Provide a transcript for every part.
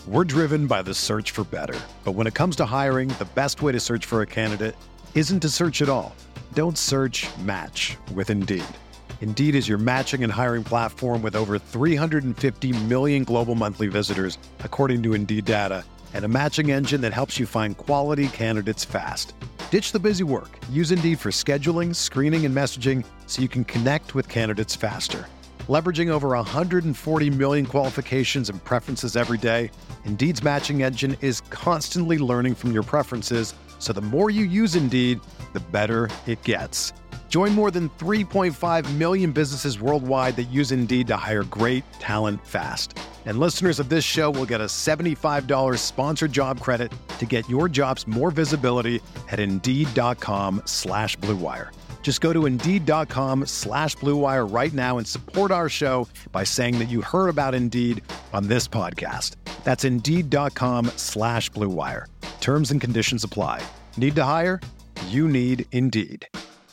We're driven by the search for better. But when it comes to hiring, the best way to search for a candidate isn't to search at all. Don't search, match with Indeed. Indeed is your matching and hiring platform with over 350 million global monthly visitors, according to Indeed data, and a matching engine that helps you find quality candidates fast. Ditch the busy work. Use Indeed for scheduling, screening, and messaging so you can connect with candidates faster. Leveraging over 140 million qualifications and preferences every day, Indeed's matching engine is constantly learning from your preferences, so the more you use Indeed, the better it gets. Join more than 3.5 million businesses worldwide that use Indeed to hire great talent fast. And listeners of this show will get a $75 sponsored job credit to get your jobs more visibility at Indeed.com/Blue Wire. Just go to Indeed.com/Blue Wire right now and support our show by saying that you heard about Indeed on this podcast. That's Indeed.com/Blue Wire. Terms and conditions apply. Need to hire? You need Indeed.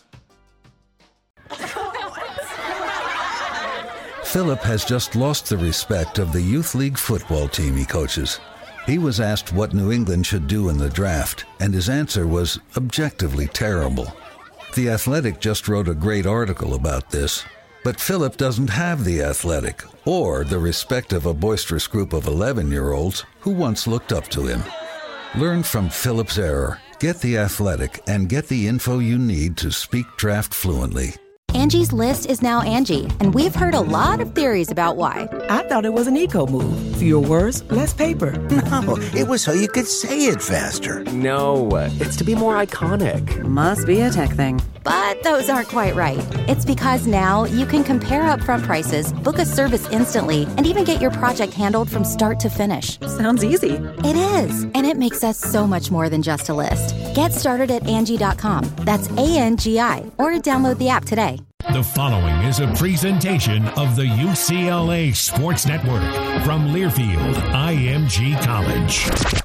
Philip has just lost the respect of the youth league football team he coaches. He was asked what New England should do in the draft, and his answer was objectively terrible. The Athletic just wrote a great article about this, but Philip doesn't have the Athletic or the respect of a boisterous group of 11-year-olds who once looked up to him. Learn from Philip's error. Get the Athletic and get the info you need to speak draft fluently. Angie's List is now Angie, and we've heard a lot of theories about why. I thought it was an eco move. Fewer words, less paper. No, it was so you could say it faster. No, it's to be more iconic. Must be a tech thing. But those aren't quite right. It's because now you can compare upfront prices, book a service instantly, and even get your project handled from start to finish. Sounds easy. It is, and it makes us so much more than just a list. Get started at Angie.com. That's ANGI, or download the app today. The following is a presentation of the UCLA Sports Network from Learfield IMG College.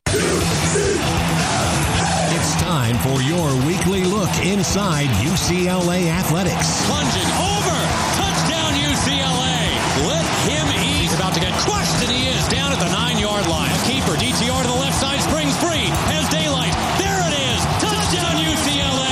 It's time for your weekly look inside UCLA athletics. Plunging over. Touchdown UCLA. Let him eat. He's about to get crushed, and he is down at the 9-yard line. A keeper, DTR to the left side, springs free, has daylight. There it is. Touchdown UCLA.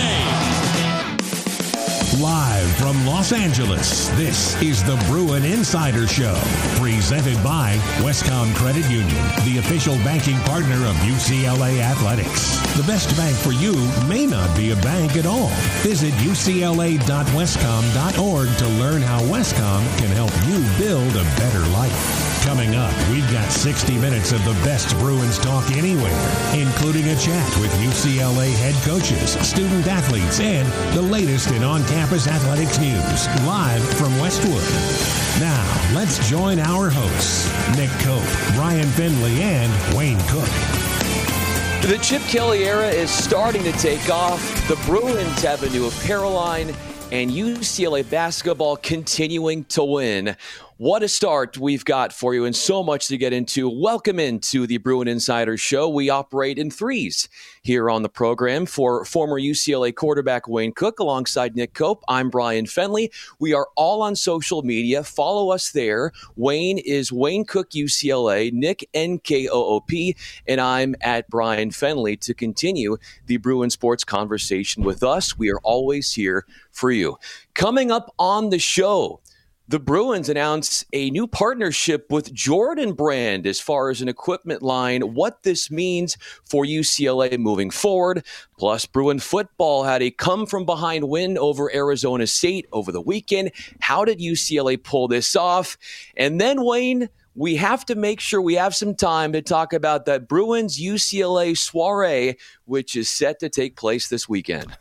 Live from Los Angeles, this is the Bruin Insider Show, presented by Westcom Credit Union, the official banking partner of UCLA Athletics. The best bank for you may not be a bank at all. Visit ucla.westcom.org to learn how Westcom can help you build a better life. Coming up, we've got 60 minutes of the best Bruins talk anywhere, including a chat with UCLA head coaches, student athletes, and the latest in on-campus athletics news, live from Westwood. Now, let's join our hosts, Nick Cope, Brian Finley, and Wayne Cook. The Chip Kelly era is starting to take off. The Bruins have a new apparel line, and UCLA basketball continuing to win. What a start we've got for you, and so much to get into. Welcome into the Bruin Insider Show. We operate in threes here on the program. For former UCLA quarterback Wayne Cook alongside Nick Cope, I'm Brian Fenley. We are all on social media. Follow us there. Wayne is Wayne Cook UCLA, Nick NKOOP, and I'm at Brian Fenley to continue the Bruin sports conversation with us. We are always here for you. Coming up on the show, the Bruins announced a new partnership with Jordan Brand as far as an equipment line, what this means for UCLA moving forward. Plus, Bruin football had a come-from-behind win over Arizona State over the weekend. How did UCLA pull this off? And then, Wayne, we have to make sure we have some time to talk about that Bruins-UCLA soiree, which is set to take place this weekend.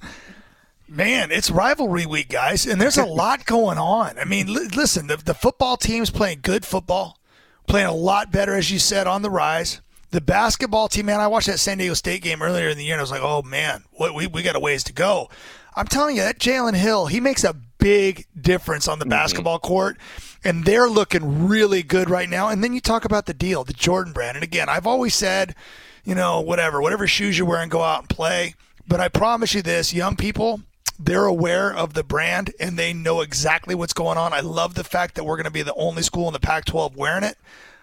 Man, it's rivalry week, guys, and there's a lot going on. I mean, listen, the football team's playing good football, playing a lot better, as you said, on the rise. The basketball team, man, I watched that San Diego State game earlier in the year, and I was like, oh, man, we got a ways to go. I'm telling you, that Jalen Hill, he makes a big difference on the basketball court, and they're looking really good right now. And then you talk about the deal, the Jordan Brand. And, again, I've always said, you know, whatever shoes you're wearing, go out and play. But I promise you this, young people, they're aware of the brand, and they know exactly what's going on. I love the fact that we're going to be the only school in the Pac-12 wearing it.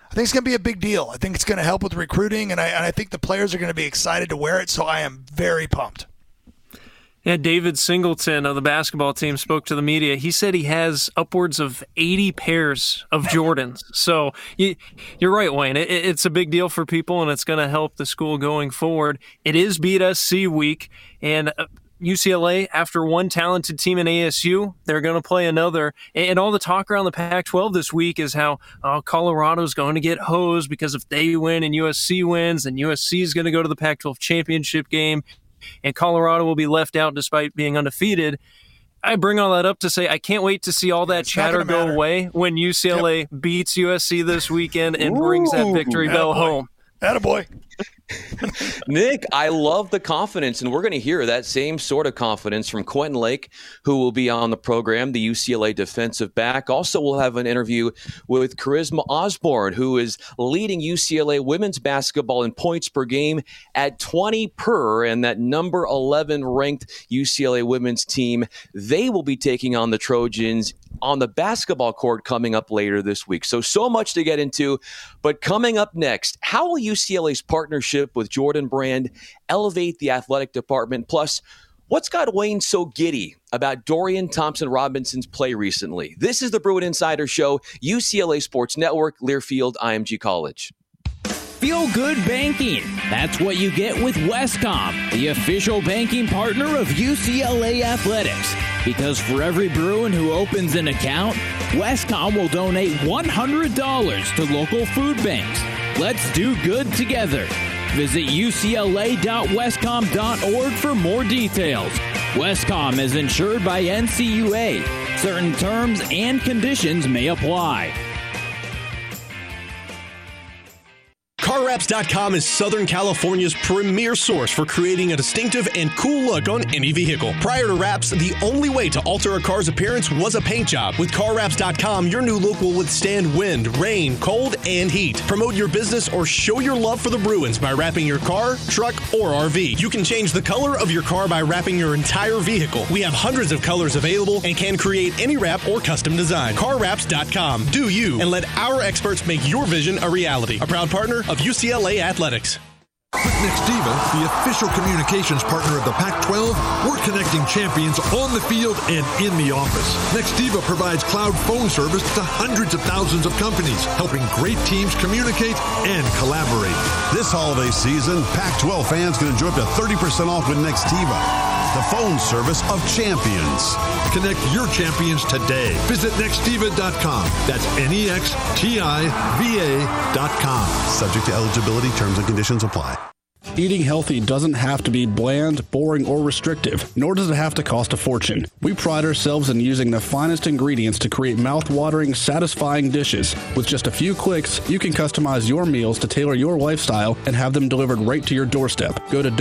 I think it's going to be a big deal. I think it's going to help with recruiting, and I think the players are going to be excited to wear it, so I am very pumped. Yeah, David Singleton of the basketball team spoke to the media. He said he has upwards of 80 pairs of Jordans. So you're right, Wayne. It's a big deal for people, and it's going to help the school going forward. It is Beat SC week, and UCLA, after one talented team in ASU, they're going to play another. And all the talk around the Pac-12 this week is how Colorado's going to get hosed because if they win and USC wins, then USC is going to go to the Pac-12 championship game, and Colorado will be left out despite being undefeated. I bring all that up to say I can't wait to see all that chatter go away when UCLA beats USC this weekend and brings that victory bell home. Attaboy. Nick, I love the confidence, and we're going to hear that same sort of confidence from Quentin Lake, who will be on the program, the UCLA defensive back. Also, we'll have an interview with Charisma Osborne, who is leading UCLA women's basketball in points per game at 20 per, and that number 11 ranked UCLA women's team. They will be taking on the Trojans on the basketball court coming up later this week. So much to get into. But coming up next, how will UCLA's partnership with Jordan Brand elevate the athletic department? Plus, what's got Wayne so giddy about Dorian Thompson-Robinson's play recently? This is the Bruin Insider Show, UCLA Sports Network, Learfield, IMG College. Feel good banking. That's what you get with Westcom, the official banking partner of UCLA Athletics. Because for every Bruin who opens an account, Westcom will donate $100 to local food banks. Let's do good together. Visit ucla.westcom.org for more details. Westcom is insured by NCUA. Certain terms and conditions may apply. CarWraps.com is Southern California's premier source for creating a distinctive and cool look on any vehicle. Prior to wraps, the only way to alter a car's appearance was a paint job. With CarWraps.com, your new look will withstand wind, rain, cold, and heat. Promote your business or show your love for the Bruins by wrapping your car, truck, or RV. You can change the color of your car by wrapping your entire vehicle. We have hundreds of colors available and can create any wrap or custom design. CarWraps.com. Do you, and let our experts make your vision a reality. A proud partner of UCLA Athletics. With Nextiva, the official communications partner of the Pac-12, we're connecting champions on the field and in the office. Nextiva provides cloud phone service to hundreds of thousands of companies, helping great teams communicate and collaborate. This holiday season, Pac-12 fans can enjoy up to 30% off with Nextiva, the phone service of champions. Connect your champions today. Visit Nextiva.com. That's Nextiva.com. Subject to eligibility, terms and conditions apply. Eating healthy doesn't have to be bland, boring, or restrictive, nor does it have to cost a fortune. We pride ourselves in using the finest ingredients to create mouth-watering, satisfying dishes. With just a few clicks, you can customize your meals to tailor your lifestyle and have them delivered right to your doorstep. Go to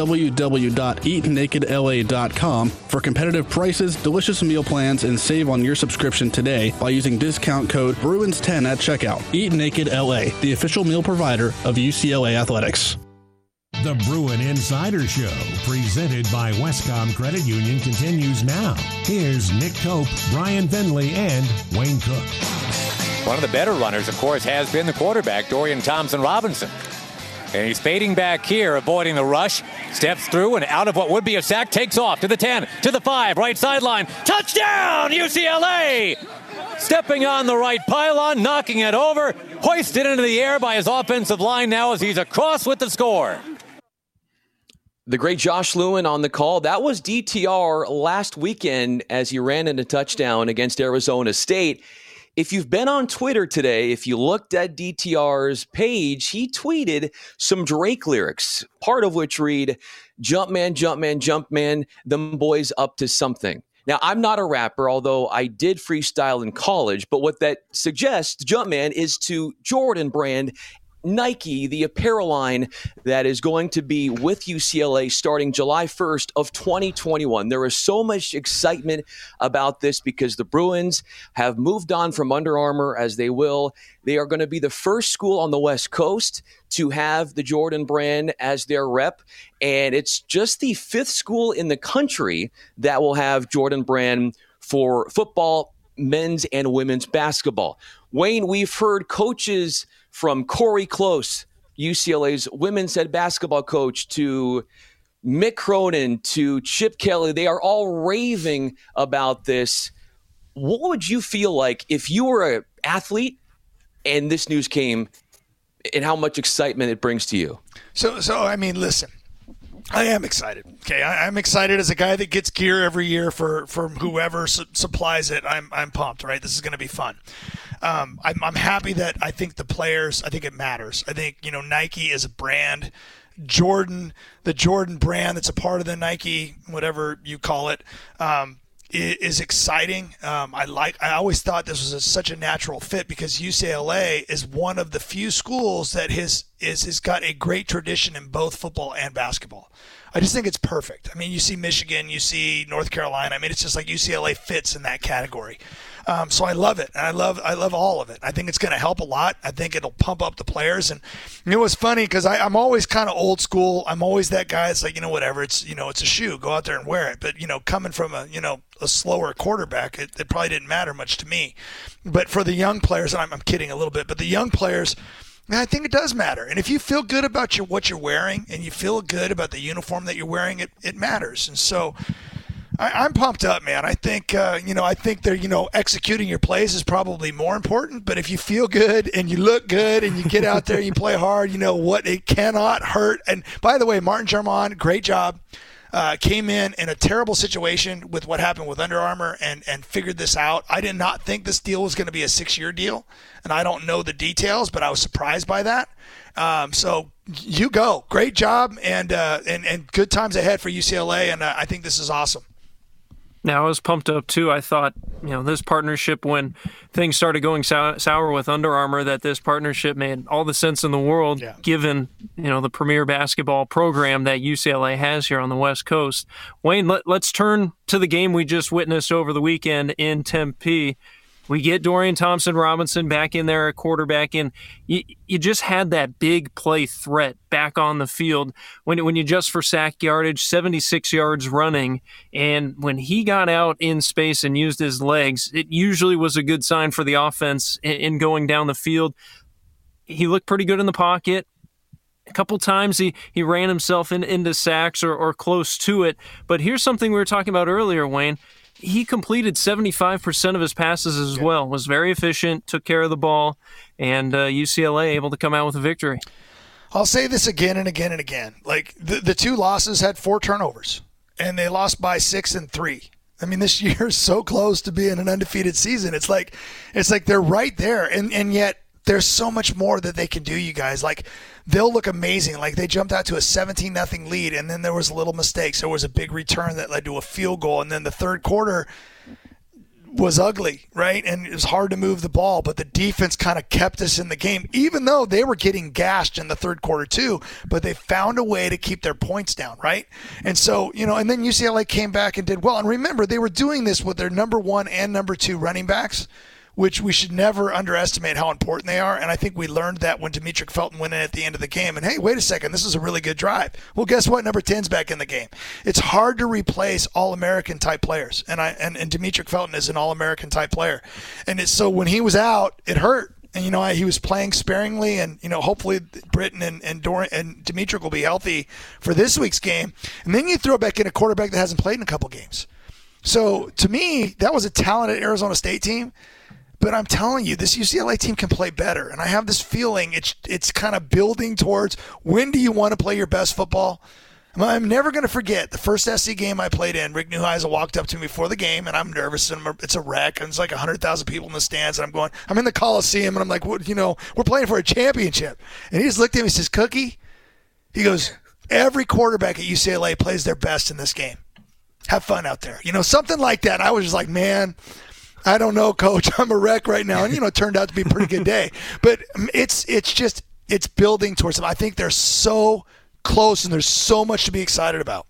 www.eatnakedla.com for competitive prices, delicious meal plans, and save on your subscription today by using discount code Bruins10 at checkout. Eat Naked LA, the official meal provider of UCLA Athletics. The Bruin Insider Show, presented by Westcom Credit Union, continues now. Here's Nick Cope, Brian Finley, and Wayne Cook. One of the better runners, of course, has been the quarterback, Dorian Thompson-Robinson. And he's fading back here, avoiding the rush. Steps through and out of what would be a sack, takes off to the 10, to the 5, right sideline. Touchdown, UCLA! Stepping on the right pylon, knocking it over, hoisted into the air by his offensive line now as he's across with the score. The great Josh Lewin on the call. That was DTR last weekend as he ran in a touchdown against Arizona State. If you've been on Twitter today, if you looked at DTR's page, he tweeted some Drake lyrics, part of which read, "Jumpman, Jumpman, Jumpman, them boys up to something." Now, I'm not a rapper, although I did freestyle in college, but what that suggests, Jumpman, is to Jordan Brand, Nike, the apparel line that is going to be with UCLA starting July 1st of 2021. There is so much excitement about this because the Bruins have moved on from Under Armour, as they will. They are going to be the first school on the West Coast to have the Jordan Brand as their rep, and it's just the 5th school in the country that will have Jordan Brand for football, men's and women's basketball. Wayne, we've heard coaches from Corey Close, UCLA's women's head basketball coach, to Mick Cronin, to Chip Kelly. They are all raving about this. What would you feel like if you were an athlete and this news came, and how much excitement it brings to you? So I mean, listen, I am excited. Okay, I'm excited as a guy that gets gear every year from whoever supplies it. I'm pumped. Right, this is going to be fun. I'm happy that I think the players. I think it matters. I think Nike is a brand. Jordan, the Jordan brand that's a part of the Nike, whatever you call it, is exciting. I always thought this was such a natural fit because UCLA is one of the few schools that has got a great tradition in both football and basketball. I just think it's perfect. I mean, you see Michigan, you see North Carolina. I mean, it's just like UCLA fits in that category. So I love it, and I love all of it. I think it's going to help a lot. I think it'll pump up the players. And it was funny because I'm always kind of old school. I'm always that guy that's like, whatever. It's it's a shoe. Go out there and wear it. But coming from a slower quarterback, it probably didn't matter much to me. But for the young players, and I'm kidding a little bit, but the young players, I think it does matter. And if you feel good about what you're wearing and you feel good about the uniform that you're wearing, it matters. And so I'm pumped up, man. I think they're executing your plays is probably more important. But if you feel good and you look good and you get out there and you play hard, it cannot hurt. And by the way, Martin Jarmond, great job. Came in a terrible situation with what happened with Under Armour and figured this out. I did not think this deal was going to be a 6-year deal, and I don't know the details, but I was surprised by that. So you go. Great job, and good times ahead for UCLA, and I think this is awesome. Now, I was pumped up, too. I thought, this partnership, when things started going sour with Under Armour, that this partnership made all the sense in the world, given, the premier basketball program that UCLA has here on the West Coast. Wayne, let's turn to the game we just witnessed over the weekend in Tempe. We get Dorian Thompson-Robinson back in there at quarterback, and you just had that big play threat back on the field. When you adjust for sack yardage, 76 yards running, and when he got out in space and used his legs, it usually was a good sign for the offense in going down the field. He looked pretty good in the pocket. A couple times he ran himself into sacks or close to it. But here's something we were talking about earlier, Wayne. He completed 75% of his passes as well, was very efficient, took care of the ball, and UCLA able to come out with a victory. I'll say this again and again and again. Like, the two losses had 4 turnovers, and they lost by 6 and 3. I mean, this year is so close to being an undefeated season. It's like they're right there, and yet there's so much more that they can do, you guys. Like, they'll look amazing. Like, they jumped out to a 17-0 lead, and then there was little mistakes. There was a big return that led to a field goal, and then the third quarter was ugly, right? And it was hard to move the ball, but the defense kind of kept us in the game, even though they were getting gashed in the third quarter too, but they found a way to keep their points down, right? And so, and then UCLA came back and did well. And remember, they were doing this with their number 1 and number 2 running backs, which we should never underestimate how important they are. And I think we learned that when Demetric Felton went in at the end of the game. And, hey, wait a second, this is a really good drive. Well, guess what? Number 10's back in the game. It's hard to replace All-American type players. And Demetric Felton is an All-American type player. And so when he was out, it hurt. And, he was playing sparingly. And, hopefully Britton and Dorian and Demetric will be healthy for this week's game. And then you throw back in a quarterback that hasn't played in a couple games. So, to me, that was a talented Arizona State team. But I'm telling you, this UCLA team can play better. And I have this feeling it's kind of building towards, when do you want to play your best football? I'm never going to forget the first SC game I played in. Rick Neuheisel walked up to me before the game, and I'm nervous, and it's a wreck. And it's like 100,000 people in the stands, and I'm in the Coliseum, and I'm like, we're playing for a championship. And he just looked at me and says, Cookie, he goes, every quarterback at UCLA plays their best in this game. Have fun out there. Something like that. I was just like, man, I don't know, Coach. I'm a wreck right now. And, it turned out to be a pretty good day. But it's building towards them. I think they're so close, and there's so much to be excited about.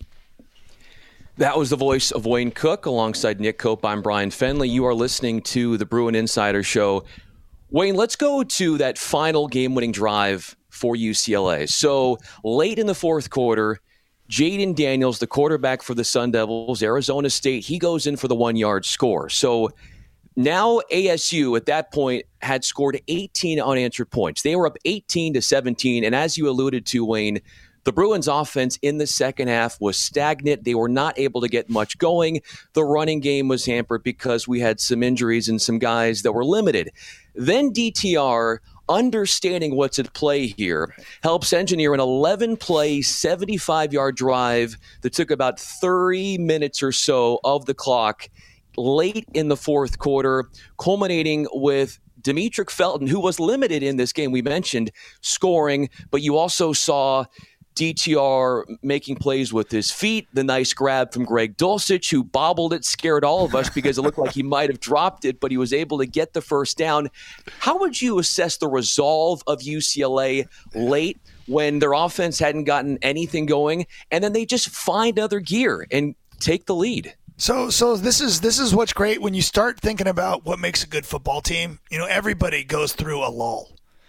That was the voice of Wayne Cook alongside Nick Cope. I'm Brian Fenley. You are listening to the Bruin Insider Show. Wayne, let's go to that final game-winning drive for UCLA. So late in the fourth quarter, Jaden Daniels, the quarterback for the Sun Devils, Arizona State, he goes in for the 1-yard score. So Now ASU at that point had scored 18 unanswered points. They were up 18-17. And as you alluded to, Wayne, the Bruins offense in the second half was stagnant. They were not able to get much going. The running game was hampered because we had some injuries and some guys that were limited. Then DTR, understanding what's at play here, helps engineer an 11-play, 75-yard drive that took about 30 minutes or so of the clock late in the fourth quarter, culminating with Demetric Felton, who was limited in this game, we mentioned, scoring, but you also saw DTR making plays with his feet, the nice grab from Greg Dulcich, who bobbled it, scared all of us because it looked like he might have dropped it, but he was able to get the first down. How would you assess the resolve of UCLA late when their offense hadn't gotten anything going, and then they just find other gear and take the lead? So this is what's great when you start thinking about what makes a good football team. Everybody goes through a lull.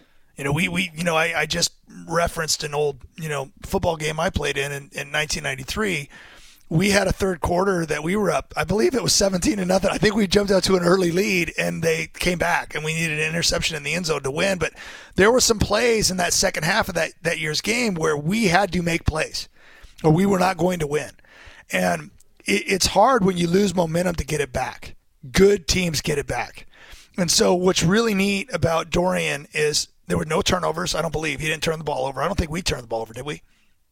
I just referenced an old, football game I played in 1993. We had a third quarter that we were up. I believe it was 17-0. I think we jumped out to an early lead, and they came back, and we needed an interception in the end zone to win. But there were some plays in that second half of that year's game where we had to make plays, or we were not going to win. And it's hard when you lose momentum to get it back. Good teams get it back. And so what's really neat about Dorian is there were no turnovers. I don't believe he didn't turn the ball over. I don't think we turned the ball over, did we?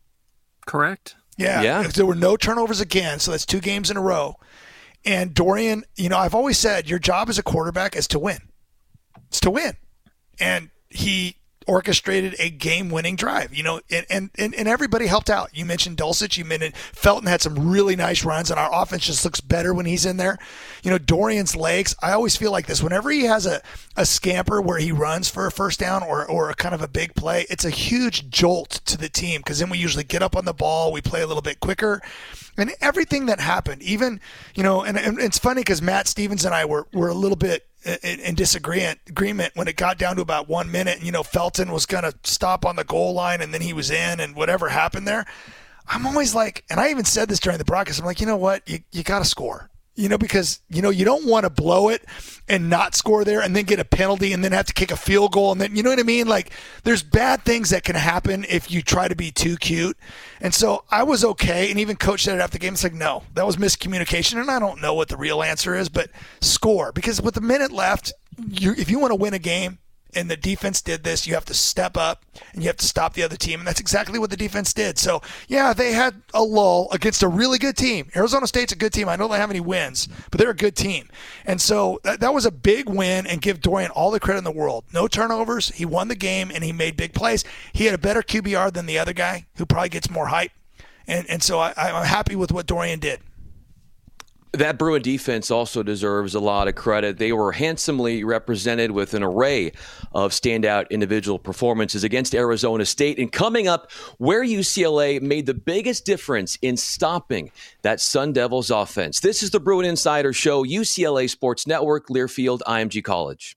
Correct. Yeah. There were no turnovers again, so that's 2 games in a row. And Dorian, I've always said your job as a quarterback is to win. It's to win. And he orchestrated a game-winning drive, and everybody helped out. You mentioned Dulcich. You mentioned Felton had some really nice runs, and our offense just looks better when he's in there. Dorian's legs, I always feel like this. Whenever he has a scamper where he runs for a first down or a kind of a big play, it's a huge jolt to the team because then we usually get up on the ball, we play a little bit quicker. And everything that happened, even, and it's funny because Matt Stevens and I were a little bit in disagreement when it got down to about 1 minute. Felton was going to stop on the goal line and then he was in and whatever happened there. I'm always like, and I even said this during the broadcast, I'm like, you know what? You got to score. Because, you don't want to blow it and not score there and then get a penalty and then have to kick a field goal. And then, you know what I mean? Like, there's bad things that can happen if you try to be too cute. And so I was okay. And even Coach said it after the game. It's like, no, that was miscommunication. And I don't know what the real answer is, but score. Because with a minute left, if you want to win a game, and the defense did this, you have to step up and you have to stop the other team. And that's exactly what the defense did. So, yeah, they had a lull against a really good team. Arizona State's a good team. I don't have any wins, but they're a good team. And so that was a big win, and give Dorian all the credit in the world. No turnovers. He won the game, and he made big plays. He had a better QBR than the other guy who probably gets more hype. And so I'm happy with what Dorian did. That Bruin defense also deserves a lot of credit. They were handsomely represented with an array of standout individual performances against Arizona State. And coming up, where UCLA made the biggest difference in stopping that Sun Devils offense. This is the Bruin Insider Show, UCLA Sports Network, Learfield, IMG College.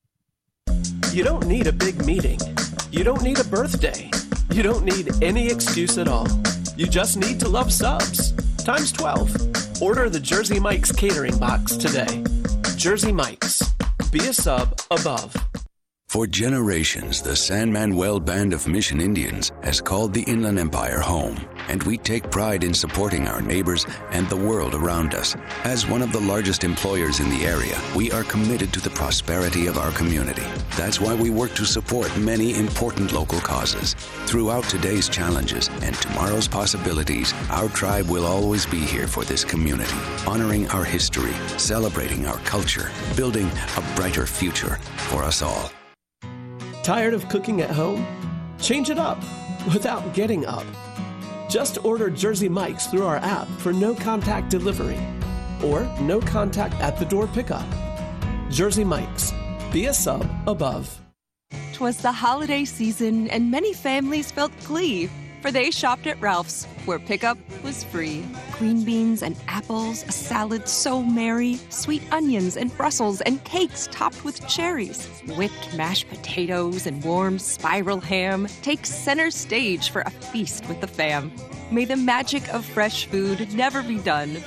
You don't need a big meeting. You don't need a birthday. You don't need any excuse at all. You just need to love subs. Times 12. Order the Jersey Mike's catering box today. Jersey Mike's. Be a sub above. For generations, the San Manuel Band of Mission Indians has called the Inland Empire home, and we take pride in supporting our neighbors and the world around us. As one of the largest employers in the area, we are committed to the prosperity of our community. That's why we work to support many important local causes. Throughout today's challenges and tomorrow's possibilities, our tribe will always be here for this community, honoring our history, celebrating our culture, building a brighter future for us all. Tired of cooking at home? Change it up without getting up. Just order Jersey Mike's through our app for no-contact delivery or no-contact at-the-door pickup. Jersey Mike's. Be a sub above. 'Twas the holiday season and many families felt glee, for they shopped at Ralph's, where pickup was free. Green beans and apples, a salad so merry, sweet onions and Brussels and cakes topped with cherries. Whipped mashed potatoes and warm spiral ham take center stage for a feast with the fam. May the magic of fresh food never be done.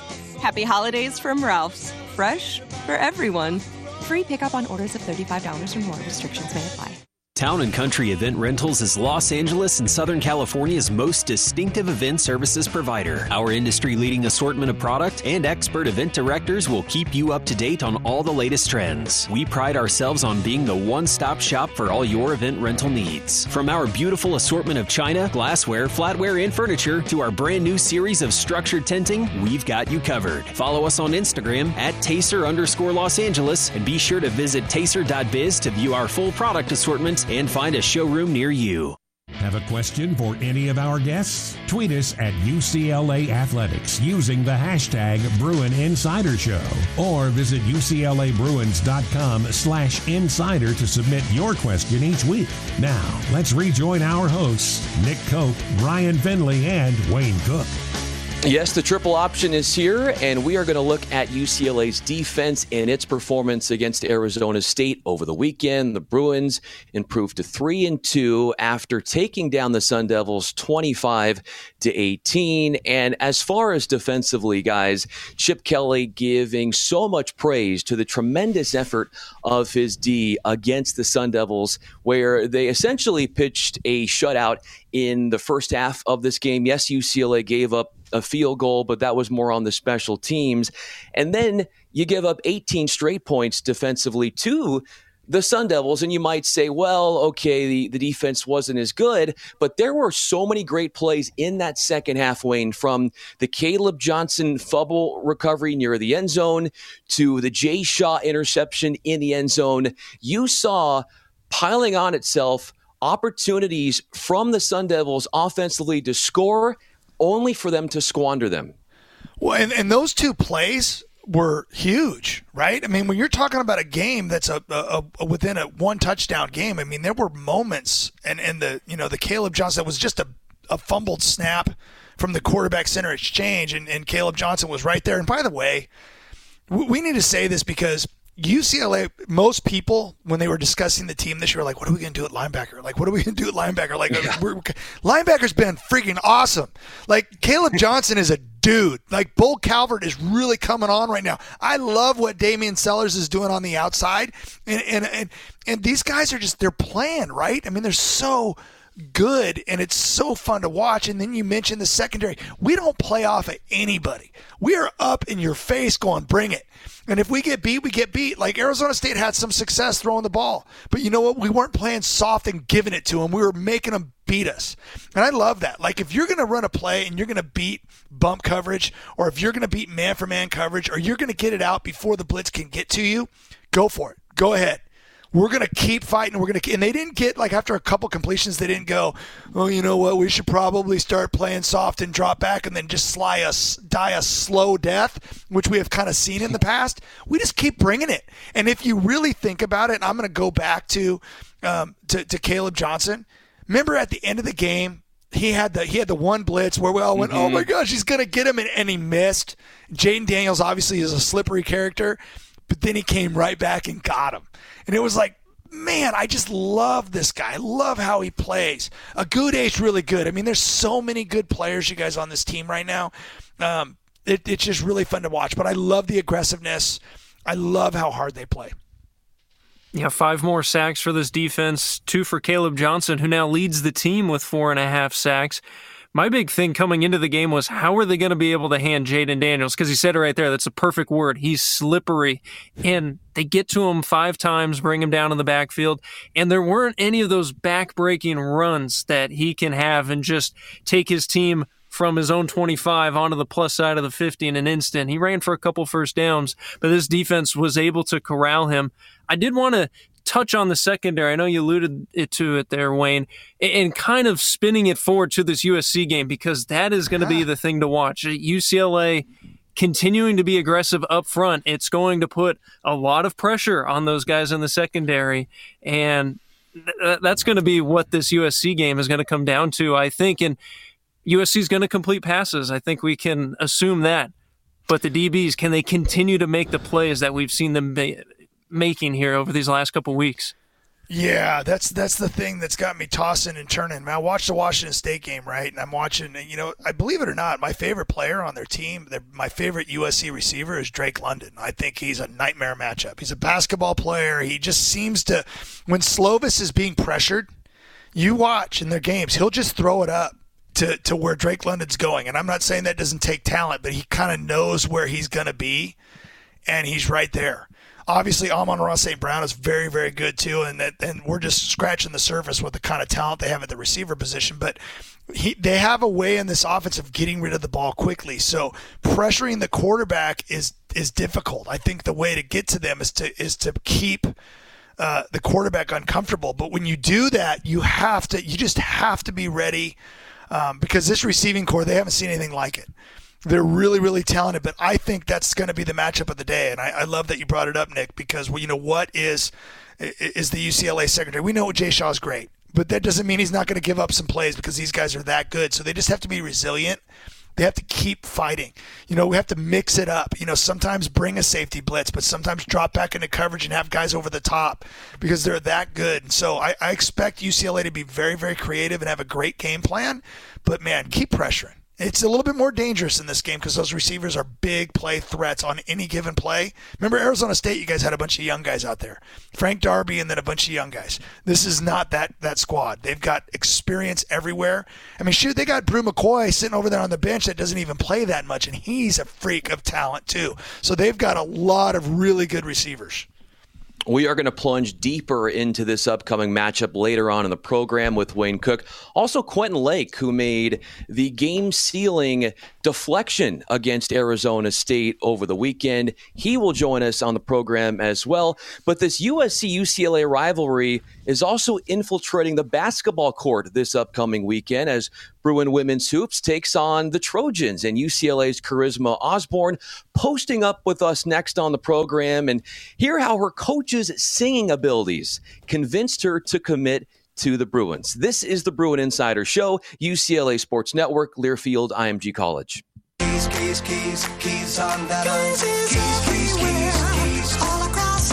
Happy holidays from Ralph's. Fresh for everyone. Free pickup on orders of $35 or more. Restrictions may apply. Town & Country Event Rentals is Los Angeles and Southern California's most distinctive event services provider. Our industry-leading assortment of product and expert event directors will keep you up to date on all the latest trends. We pride ourselves on being the one-stop shop for all your event rental needs. From our beautiful assortment of china, glassware, flatware, and furniture to our brand new series of structured tenting, we've got you covered. Follow us on Instagram at Taser_Los Angeles and be sure to visit Taser.biz to view our full product assortment and find a showroom near you. Have a question for any of our guests? Tweet us at UCLA Athletics using the hashtag Bruin Insider Show, or visit UCLABruins.com/insider to submit your question each week. Now, let's rejoin our hosts, Nick Cope, Brian Finley, and Wayne Cook. Yes, the triple option is here, and we are going to look at UCLA's defense and its performance against Arizona State over the weekend. The Bruins improved to 3-2 after taking down the Sun Devils 25-18. And as far as defensively, guys, Chip Kelly giving so much praise to the tremendous effort of his D against the Sun Devils, where they essentially pitched a shutout in the first half of this game. Yes, UCLA gave up a field goal, but that was more on the special teams. And then you give up 18 straight points defensively to the Sun Devils, and you might say, well, okay, the defense wasn't as good, but there were so many great plays in that second half, Wayne, from the Caleb Johnson fumble recovery near the end zone to the Jay Shaw interception in the end zone. You saw piling on itself opportunities from the Sun Devils offensively to score, only for them to squander them. Well, and those two plays were huge, right? I mean, when you're talking about a game that's a within a one touchdown game, I mean, there were moments, and the Caleb Johnson, that was just a fumbled snap from the quarterback center exchange, and Caleb Johnson was right there. And by the way, we need to say this because UCLA, most people, when they were discussing the team this year, were like, what are we going to do at linebacker? Like, what are we going to do at linebacker? Like, linebacker's been freaking awesome. Like, Caleb Johnson is a dude. Like, Bull Calvert is really coming on right now. I love what Damian Sellers is doing on the outside. And these guys are just, they're playing, right? I mean, they're so good, and it's so fun to watch. And then you mentioned the secondary. We don't play off at anybody. We are up in your face going, bring it. And if we get beat, we get beat. Like, Arizona State had some success throwing the ball. But you know what? We weren't playing soft and giving it to them. We were making them beat us. And I love that. Like, if you're going to run a play and you're going to beat bump coverage, or if you're going to beat man-for-man coverage, or you're going to get it out before the blitz can get to you, go for it. Go ahead. We're going to keep fighting. And they didn't get, like, after a couple completions, they didn't go, oh, you know what, we should probably start playing soft and drop back and then just die a slow death, which we have kind of seen in the past. We just keep bringing it. And if you really think about it, and I'm going to go back to Caleb Johnson. Remember at the end of the game, he had the one blitz where we all went, oh my gosh, he's going to get him, and he missed. Jaden Daniels obviously is a slippery character, but then he came right back and got him. And it was like, man, I just love this guy. I love how he plays. Agude's really good. I mean, there's so many good players, you guys, on this team right now. It's just really fun to watch. But I love the aggressiveness. I love how hard they play. Yeah, 5 more sacks for this defense, 2 for Caleb Johnson, who now leads the team with 4.5 sacks. My big thing coming into the game was, how are they going to be able to hand Jaden Daniels? Because he said it right there. That's a perfect word. He's slippery. And they get to him 5 times, bring him down in the backfield. And there weren't any of those back-breaking runs that he can have and just take his team from his own 25 onto the plus side of the 50 in an instant. He ran for a couple first downs, but this defense was able to corral him. I did want to touch on the secondary. I know you alluded to it there, Wayne, and kind of spinning it forward to this USC game, because that is going to be the thing to watch. UCLA continuing to be aggressive up front. It's going to put a lot of pressure on those guys in the secondary, and that's going to be what this USC game is going to come down to, I think. And USC is going to complete passes. I think we can assume that. But the DBs, can they continue to make the plays that we've seen them making here over these last couple weeks? Yeah, that's the thing that's got me tossing and turning. I watched the Washington State game, right? And I'm watching, I believe it or not, my favorite player on their team, my favorite USC receiver is Drake London. I think he's a nightmare matchup. He's a basketball player. He just seems to, when Slovis is being pressured, you watch in their games, he'll just throw it up to where Drake London's going. And I'm not saying that doesn't take talent, but he kind of knows where he's going to be, and he's right there. Obviously, Amon-Ra St. Brown is very, very good too, and we're just scratching the surface with the kind of talent they have at the receiver position. But they have a way in this offense of getting rid of the ball quickly. So pressuring the quarterback is difficult. I think the way to get to them is to keep the quarterback uncomfortable. But when you do that, you just have to be ready because this receiving core, they haven't seen anything like it. They're really, really talented, but I think that's going to be the matchup of the day. And I love that you brought it up, Nick, because what is the UCLA secondary? We know Jay Shaw's great, but that doesn't mean he's not going to give up some plays because these guys are that good. So they just have to be resilient. They have to keep fighting. We have to mix it up. Sometimes bring a safety blitz, but sometimes drop back into coverage and have guys over the top because they're that good. And so I expect UCLA to be very, very creative and have a great game plan. But, man, keep pressuring. It's a little bit more dangerous in this game because those receivers are big play threats on any given play. Remember Arizona State, you guys had a bunch of young guys out there. Frank Darby and then a bunch of young guys. This is not that squad. They've got experience everywhere. I mean, shoot, they got Brew McCoy sitting over there on the bench that doesn't even play that much, and he's a freak of talent too. So they've got a lot of really good receivers. We are going to plunge deeper into this upcoming matchup later on in the program with Wayne Cook. Also, Quentin Lake, who made the game-sealing deflection against Arizona State over the weekend. He will join us on the program as well. But this USC-UCLA rivalry is also infiltrating the basketball court this upcoming weekend as Bruin Women's Hoops takes on the Trojans, and UCLA's Charisma Osborne posting up with us next on the program and hear how her coach's singing abilities convinced her to commit to the Bruins. This is the Bruin Insider Show, UCLA Sports Network, Learfield IMG College. Keys, keys, keys, keys on that ice. Keys, keys, keys, all across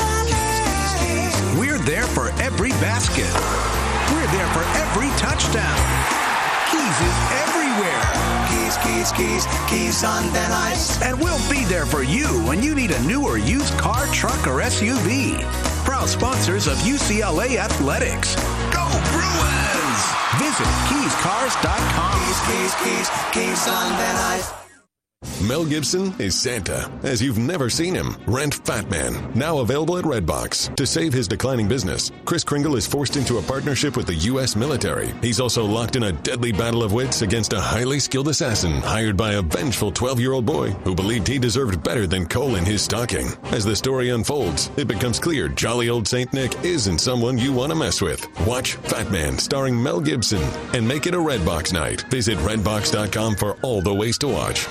LA. We're there for every basket. We're there for every touchdown. Keys is everywhere. Keys, keys, keys, keys on that ice. And we'll be there for you when you need a new or used car, truck, or SUV. Proud sponsors of UCLA Athletics. Go Bruins! Visit keyscars.com. Keys, keys, keys, keys on that ice. Mel Gibson is Santa, as you've never seen him. Rent Fat Man, now available at Redbox. To save his declining business, Kris Kringle is forced into a partnership with the U.S. military. He's also locked in a deadly battle of wits against a highly skilled assassin hired by a vengeful 12-year-old boy who believed he deserved better than coal in his stocking. As the story unfolds, it becomes clear jolly old Saint Nick isn't someone you want to mess with. Watch Fat Man starring Mel Gibson and make it a Redbox night. Visit redbox.com for all the ways to watch.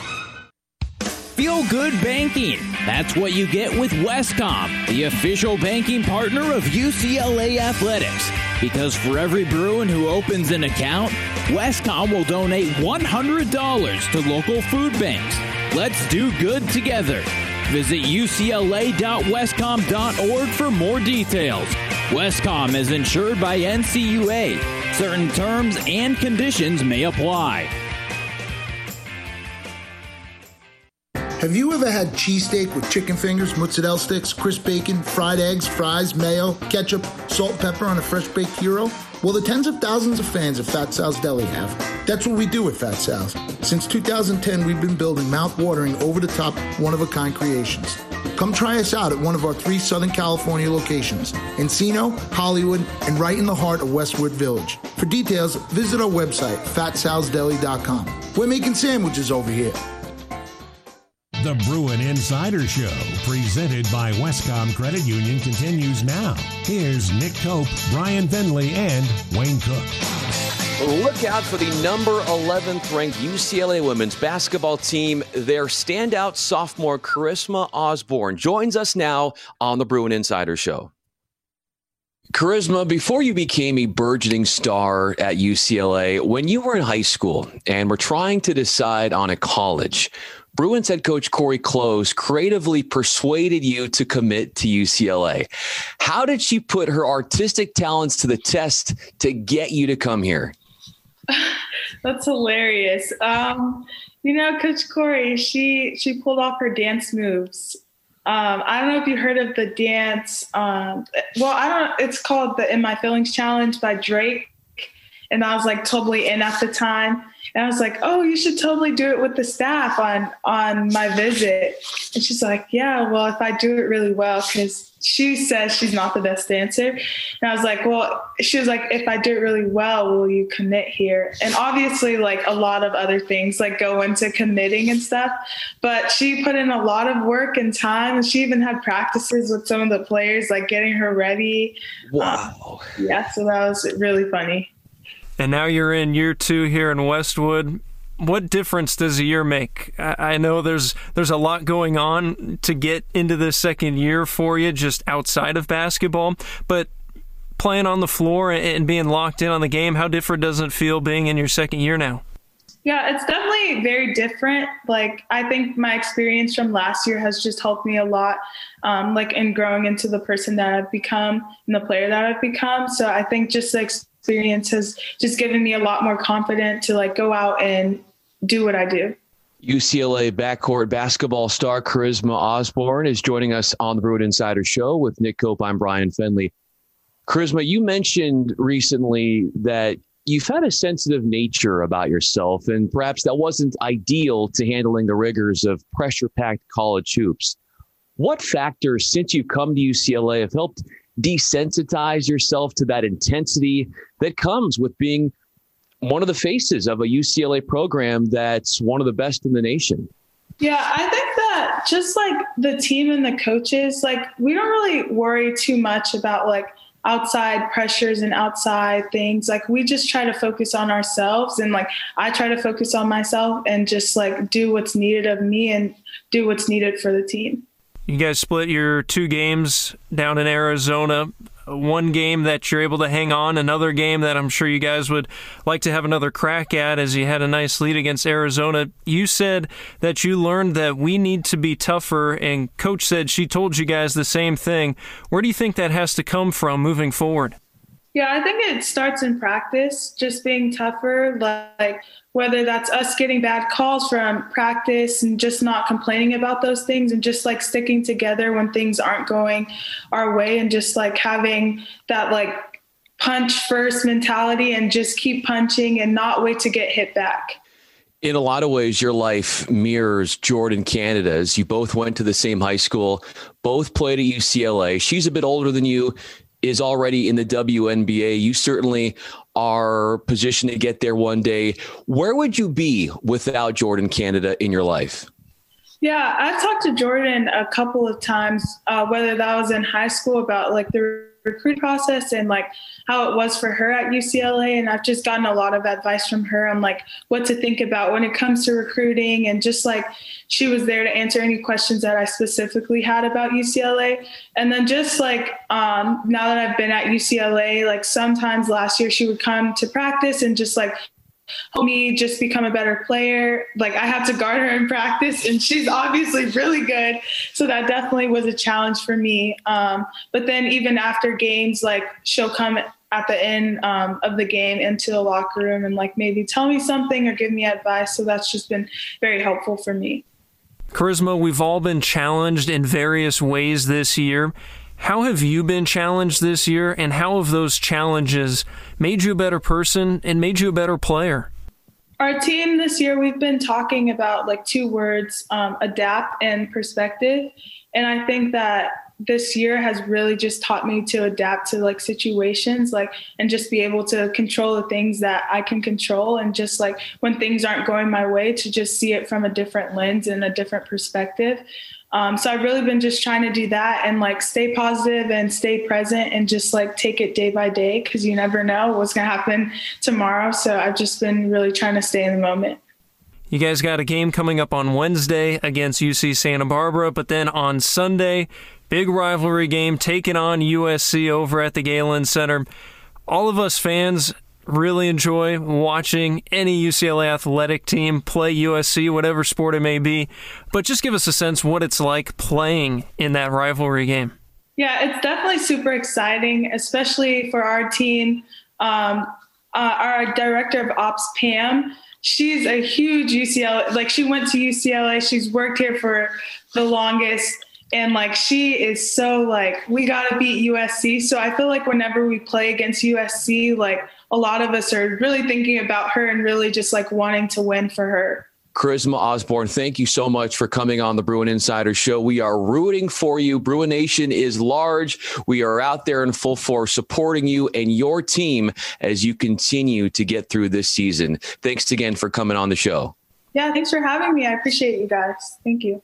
Feel good banking. That's what you get with Westcom, the official banking partner of UCLA Athletics. Because for every Bruin who opens an account, Westcom will donate $100 to local food banks. Let's do good together. Visit ucla.westcom.org for more details. Westcom is insured by NCUA. Certain terms and conditions may apply. Have you ever had cheesesteak with chicken fingers, mozzarella sticks, crisp bacon, fried eggs, fries, mayo, ketchup, salt, pepper on a fresh baked hero? Well, the tens of thousands of fans of Fat Sal's Deli have. That's what we do at Fat Sal's. Since 2010, we've been building mouth-watering, over-the-top, one-of-a-kind creations. Come try us out at one of our 3 Southern California locations, Encino, Hollywood, and right in the heart of Westwood Village. For details, visit our website, fatsalsdeli.com. We're making sandwiches over here. The Bruin Insider Show, presented by Westcom Credit Union, continues now. Here's Nick Cope, Brian Finley, and Wayne Cook. Look out for the number 11th ranked UCLA women's basketball team. Their standout sophomore Charisma Osborne joins us now on the Bruin Insider Show. Charisma, before you became a burgeoning star at UCLA, when you were in high school and were trying to decide on a college, Bruins head coach Corey Close creatively persuaded you to commit to UCLA. How did she put her artistic talents to the test to get you to come here? That's hilarious. Coach Corey, she pulled off her dance moves. I don't know if you heard of the dance. It's called the In My Feelings Challenge by Drake. And I was like totally in at the time. And I was like, oh, you should totally do it with the staff on my visit. And she's like, yeah, well, if I do it really well, because she says she's not the best dancer. And I was like, well, she was like, if I do it really well, will you commit here? And obviously like a lot of other things like go into committing and stuff, but she put in a lot of work and time. And she even had practices with some of the players, like getting her ready. Wow. So that was really funny. And now you're in year 2 here in Westwood. What difference does a year make? I know there's a lot going on to get into this second year for you just outside of basketball, but playing on the floor and being locked in on the game, how different does it feel being in your second year now? Yeah, it's definitely very different. Like, I think my experience from last year has just helped me a lot, in growing into the person that I've become and the player that I've become. So I think just the experience has just given me a lot more confidence to like go out and do what I do. UCLA backcourt basketball star Charisma Osborne is joining us on the Bruin Insider Show with Nick Cope. I'm Brian Fenley. Charisma, you mentioned recently that you've had a sensitive nature about yourself, and perhaps that wasn't ideal to handling the rigors of pressure-packed college hoops. What factors, since you've come to UCLA, have helped desensitize yourself to that intensity that comes with being one of the faces of a UCLA program that's one of the best in the nation? Yeah, I think that just like the team and the coaches, like we don't really worry too much about like outside pressures and outside things. Like we just try to focus on ourselves, and like I try to focus on myself and just like do what's needed of me and do what's needed for the team. You guys split your 2 games down in Arizona. One game that you're able to hang on, another game that I'm sure you guys would like to have another crack at as you had a nice lead against Arizona. You said that you learned that we need to be tougher, and Coach said she told you guys the same thing. Where do you think that has to come from moving forward? Yeah, I think it starts in practice, just being tougher, like whether that's us getting bad calls from practice and just not complaining about those things and just like sticking together when things aren't going our way, and just like having that like punch first mentality and just keep punching and not wait to get hit back. In a lot of ways, your life mirrors Jordan Canada's. You both went to the same high school, both played at UCLA. She's a bit older than you, is already in the WNBA. You certainly are positioned to get there one day. Where would you be without Jordan Canada in your life? Yeah, I've talked to Jordan a couple of times, whether that was in high school about like the recruiting process and like how it was for her at UCLA. And I've just gotten a lot of advice from her on like what to think about when it comes to recruiting, and just like she was there to answer any questions that I specifically had about UCLA. And then just like now that I've been at UCLA, like sometimes last year she would come to practice and just like help me just become a better player. Like I had to guard her in practice, and she's obviously really good. So that definitely was a challenge for me. But then even after games, like she'll come at the end of the game into the locker room and like maybe tell me something or give me advice. So that's just been very helpful for me. Charisma, we've all been challenged in various ways this year. How have you been challenged this year, and how have those challenges made you a better person and made you a better player? Our team this year, we've been talking about like 2 words, adapt and perspective. And I think that this year has really just taught me to adapt to like situations, like, and just be able to control the things that I can control. And just like when things aren't going my way, to just see it from a different lens and a different perspective. So I've really been just trying to do that and like stay positive and stay present and just like take it day by day, because you never know what's going to happen tomorrow. So I've just been really trying to stay in the moment. You guys got a game coming up on Wednesday against UC Santa Barbara, but then on Sunday, big rivalry game taking on USC over at the Galen Center. All of us fans really enjoy watching any UCLA athletic team play USC, whatever sport it may be. But just give us a sense what it's like playing in that rivalry game. Yeah, it's definitely super exciting, especially for our team. Our director of ops, Pam, she's a huge UCLA, like she went to UCLA. She's worked here for the longest. And like, she is so like, we got to beat USC. So I feel like whenever we play against USC, like a lot of us are really thinking about her and really just like wanting to win for her. Charisma Osborne, thank you so much for coming on the Bruin Insider Show. We are rooting for you. Bruin Nation is large. We are out there in full force supporting you and your team as you continue to get through this season. Thanks again for coming on the show. Yeah, thanks for having me. I appreciate you guys. Thank you.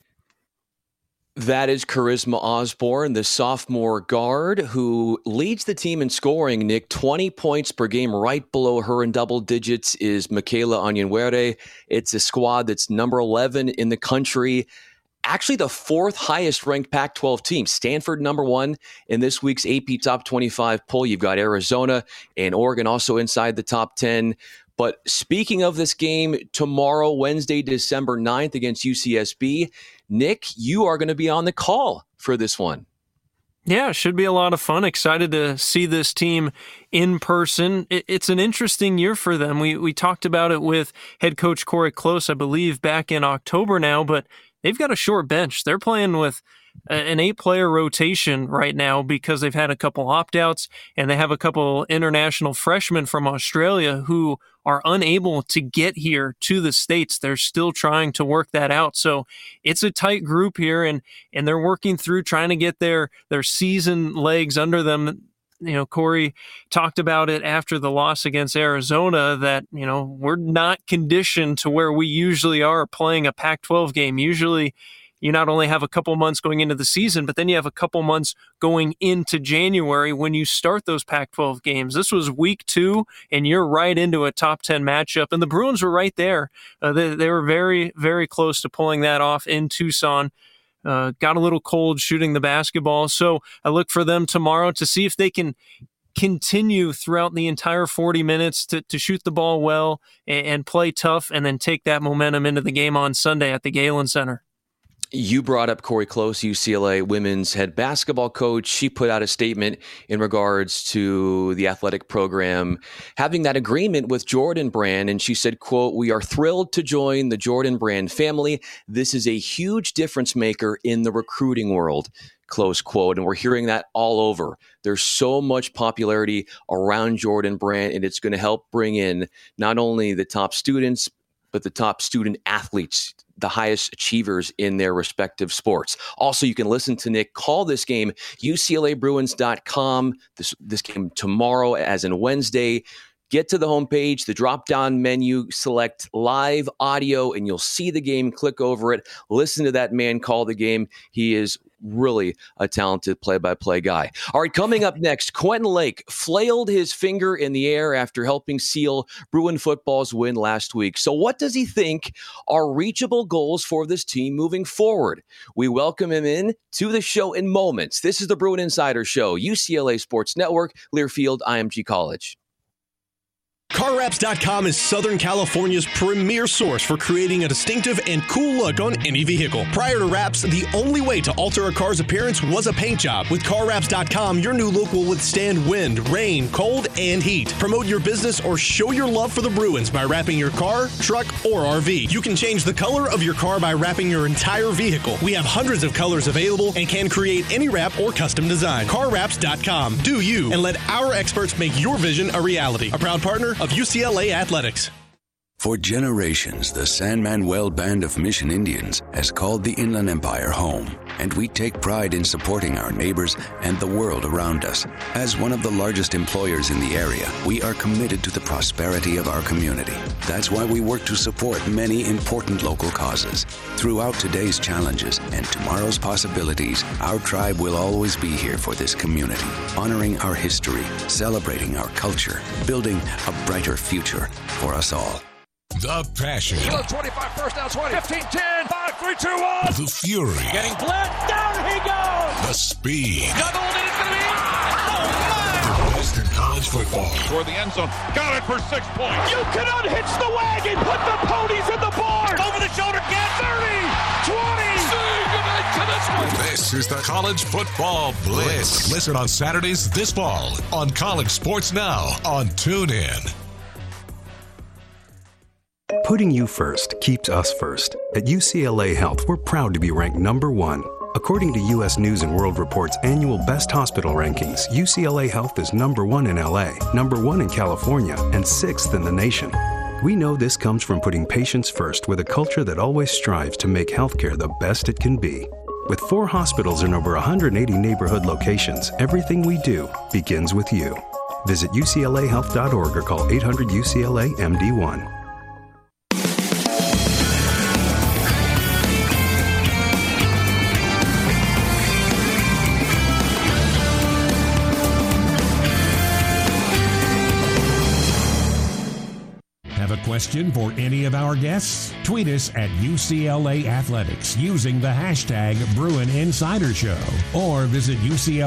That is Charisma Osborne, the sophomore guard who leads the team in scoring, Nick, 20 points per game. Right below her in double digits is Michaela Onyenwere. It's a squad that's number 11 in the country. Actually, the fourth highest ranked Pac-12 team. Stanford, number 1 in this week's AP Top 25 poll. You've got Arizona and Oregon also inside the top 10. But speaking of this game, tomorrow, Wednesday, December 9th against UCSB, Nick, you are going to be on the call for this one. Yeah, it should be a lot of fun. Excited to see this team in person. It's an interesting year for them. We talked about it with head coach Corey Close, I believe, back in October now, but they've got a short bench. They're playing with an 8-player rotation right now because they've had a couple opt-outs and they have a couple international freshmen from Australia who are unable to get here to the States. They're still trying to work that out. So it's a tight group here and they're working through trying to get their season legs under them. You know, Corey talked about it after the loss against Arizona that, you know, we're not conditioned to where we usually are playing a Pac-12 game. Usually you not only have a couple months going into the season, but then you have a couple months going into January when you start those Pac-12 games. This was week 2, and you're right into a top 10 matchup, and the Bruins were right there. They were very, very close to pulling that off in Tucson. Got a little cold shooting the basketball, so I look for them tomorrow to see if they can continue throughout the entire 40 minutes to shoot the ball well and play tough, and then take that momentum into the game on Sunday at the Galen Center. You brought up Corey Close, UCLA women's head basketball coach. She put out a statement in regards to the athletic program having that agreement with Jordan Brand. And she said, quote, "We are thrilled to join the Jordan Brand family. This is a huge difference maker in the recruiting world," close quote. And we're hearing that all over. There's so much popularity around Jordan Brand, and it's going to help bring in not only the top students, but the top student athletes, the highest achievers in their respective sports. Also, you can listen to Nick call this game, UCLABruins.com. This game tomorrow, as in Wednesday. Get to the homepage, the drop-down menu, select live audio, and you'll see the game. Click over it. Listen to that man call the game. He is really a talented play-by-play guy. All right, coming up next, Quentin Lake flailed his finger in the air after helping seal Bruin football's win last week. So what does he think are reachable goals for this team moving forward? We welcome him in to the show in moments. This is the Bruin Insider Show, UCLA Sports Network, Learfield IMG College. CarWraps.com is Southern California's premier source for creating a distinctive and cool look on any vehicle. Prior to wraps, the only way to alter a car's appearance was a paint job. With CarWraps.com, your new look will withstand wind, rain, cold, and heat. Promote your business or show your love for the Bruins by wrapping your car, truck, or RV. You can change the color of your car by wrapping your entire vehicle. We have hundreds of colors available and can create any wrap or custom design. CarWraps.com. Do you, and let our experts make your vision a reality. A proud partner of UCLA Athletics. For generations, the San Manuel Band of Mission Indians has called the Inland Empire home, and we take pride in supporting our neighbors and the world around us. As one of the largest employers in the area, we are committed to the prosperity of our community. That's why we work to support many important local causes. Throughout today's challenges and tomorrow's possibilities, our tribe will always be here for this community, honoring our history, celebrating our culture, building a brighter future for us all. The passion. 25, first down, 20, 15, 10, 5, 3, 2, 1. The fury. Getting bled. Down he goes. The speed. Doubled, and it's going to be. Oh, my. The best in college football. Toward the end zone. Got it for 6 points. You can unhitch the wagon. Put the ponies in the barn. Over the shoulder. Get 30, 20. See you to this one. This is the College Football Blitz. Listen on Saturdays this fall on College Sports Now on TuneIn. Putting you first keeps us first. At UCLA Health, we're proud to be ranked #1. According to U.S. News & World Report's annual Best Hospital Rankings, UCLA Health is #1 in LA, #1 in California, and 6th in the nation. We know this comes from putting patients first with a culture that always strives to make healthcare the best it can be. With 4 hospitals in over 180 neighborhood locations, everything we do begins with you. Visit UCLAHealth.org or call 800-UCLA-MD1. Question for any of our guests? Tweet us at UCLA Athletics using the hashtag Bruin Insider Show, or visit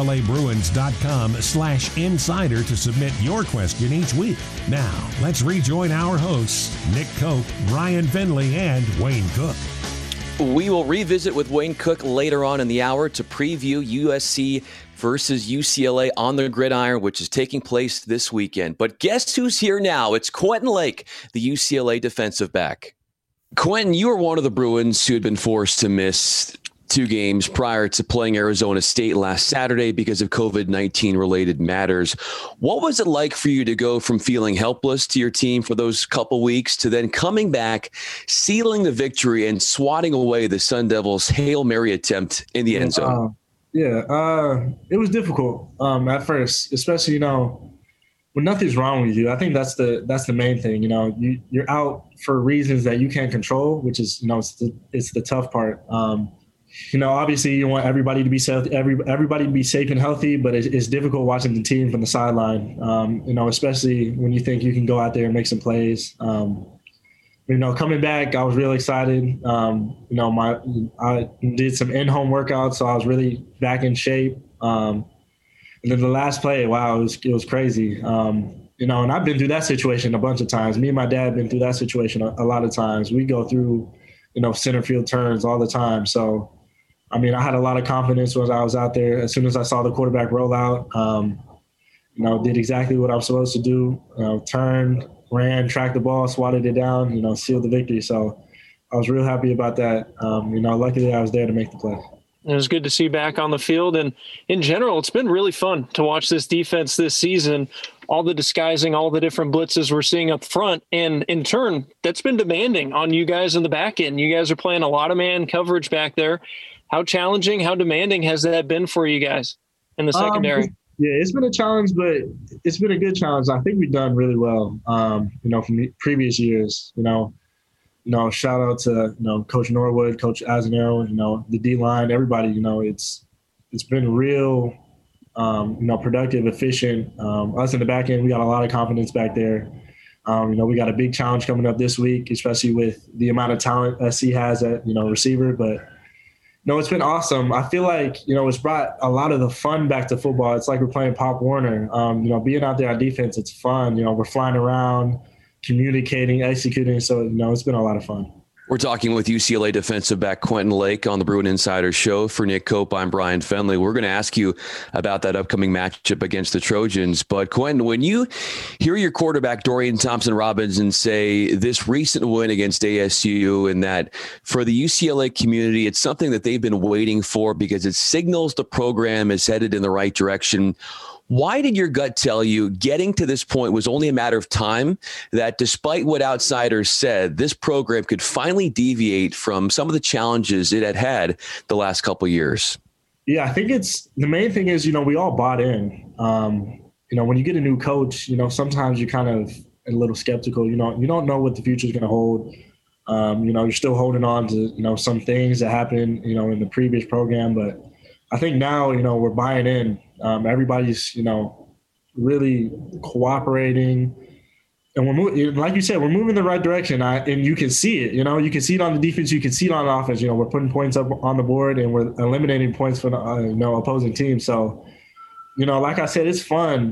UCLABruins.com/insider to submit your question each week. Now, let's rejoin our hosts, Nick Cope, Brian Finley, and Wayne Cook. We will revisit with Wayne Cook later on in the hour to preview USC versus UCLA on the gridiron, which is taking place this weekend. But guess who's here now? It's Quentin Lake, the UCLA defensive back. Quentin, you were one of the Bruins who had been forced to miss 2 games prior to playing Arizona State last Saturday because of COVID-19 related matters. What was it like for you to go from feeling helpless to your team for those couple weeks to then coming back, sealing the victory and swatting away the Sun Devils' Hail Mary attempt in the end zone? It was difficult at first, especially, when nothing's wrong with you. I think that's the main thing. You're out for reasons that you can't control, which is, it's the tough part. Obviously you want everybody to be safe, everybody to be safe and healthy, but it's difficult watching the team from the sideline, especially when you think you can go out there and make some plays. Coming back, I was really excited. I did some in-home workouts, so I was really back in shape. And then the last play, wow, it was crazy. And I've been through that situation a bunch of times. Me and my dad have been through that situation a lot of times. We go through, center field turns all the time. So, I had a lot of confidence when I was out there. As soon as I saw the quarterback roll out, did exactly what I was supposed to do. Turned, ran, tracked the ball, swatted it down, sealed the victory. So I was real happy about that. Luckily I was there to make the play. It was good to see you back on the field. And in general, it's been really fun to watch this defense this season, all the disguising, all the different blitzes we're seeing up front. And in turn, that's been demanding on you guys in the back end. You guys are playing a lot of man coverage back there. How challenging, how demanding has that been for you guys in the secondary? Yeah, it's been a challenge, but it's been a good challenge. I think we've done really well, from the previous years. Shout out to, Coach Norwood, Coach Azzanaro, the D-line, everybody. It's been real, productive, efficient. Us in the back end, we got a lot of confidence back there. We got a big challenge coming up this week, especially with the amount of talent SC has at, receiver. But it's been awesome. I feel like, it's brought a lot of the fun back to football. It's like we're playing Pop Warner. Being out there on defense, it's fun. We're flying around, communicating, executing. So, it's been a lot of fun. We're talking with UCLA defensive back Quentin Lake on the Bruin Insider Show. For Nick Cope, I'm Brian Fenley. We're going to ask you about that upcoming matchup against the Trojans. But Quentin, when you hear your quarterback Dorian Thompson-Robinson say this recent win against ASU and that for the UCLA community, it's something that they've been waiting for because it signals the program is headed in the right direction. Why did your gut tell you getting to this point was only a matter of time, that despite what outsiders said, this program could finally deviate from some of the challenges it had had the last couple of years? Yeah, I think the main thing is, we all bought in. When you get a new coach, sometimes you're kind of a little skeptical. You don't know what the future is going to hold. You're still holding on to, some things that happened, in the previous program. But I think now, we're buying in. Everybody's, really cooperating, and we're like you said, we're moving in the right direction. And you can see it. You can see it on the defense. You can see it on the offense. We're putting points up on the board, and we're eliminating points for the opposing team. So, like I said, it's fun.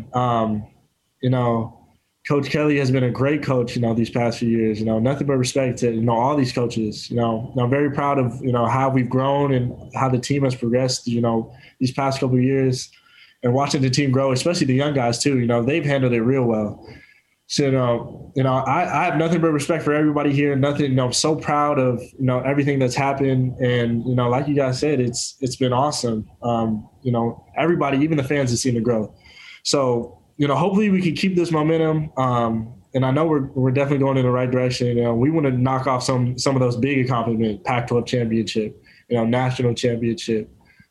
Coach Kelly has been a great coach, these past few years, nothing but respect to, all these coaches, I'm very proud of, how we've grown and how the team has progressed, these past couple of years, and watching the team grow, especially the young guys too, they've handled it real well. So, I have nothing but respect for everybody here. Nothing, I'm so proud of, everything that's happened. And, like you guys said, it's been awesome. Everybody, even the fans, have seen the growth. So, hopefully we can keep this momentum. And I know we're definitely going in the right direction. We want to knock off some of those big accomplishments, Pac-12 championship, national championship,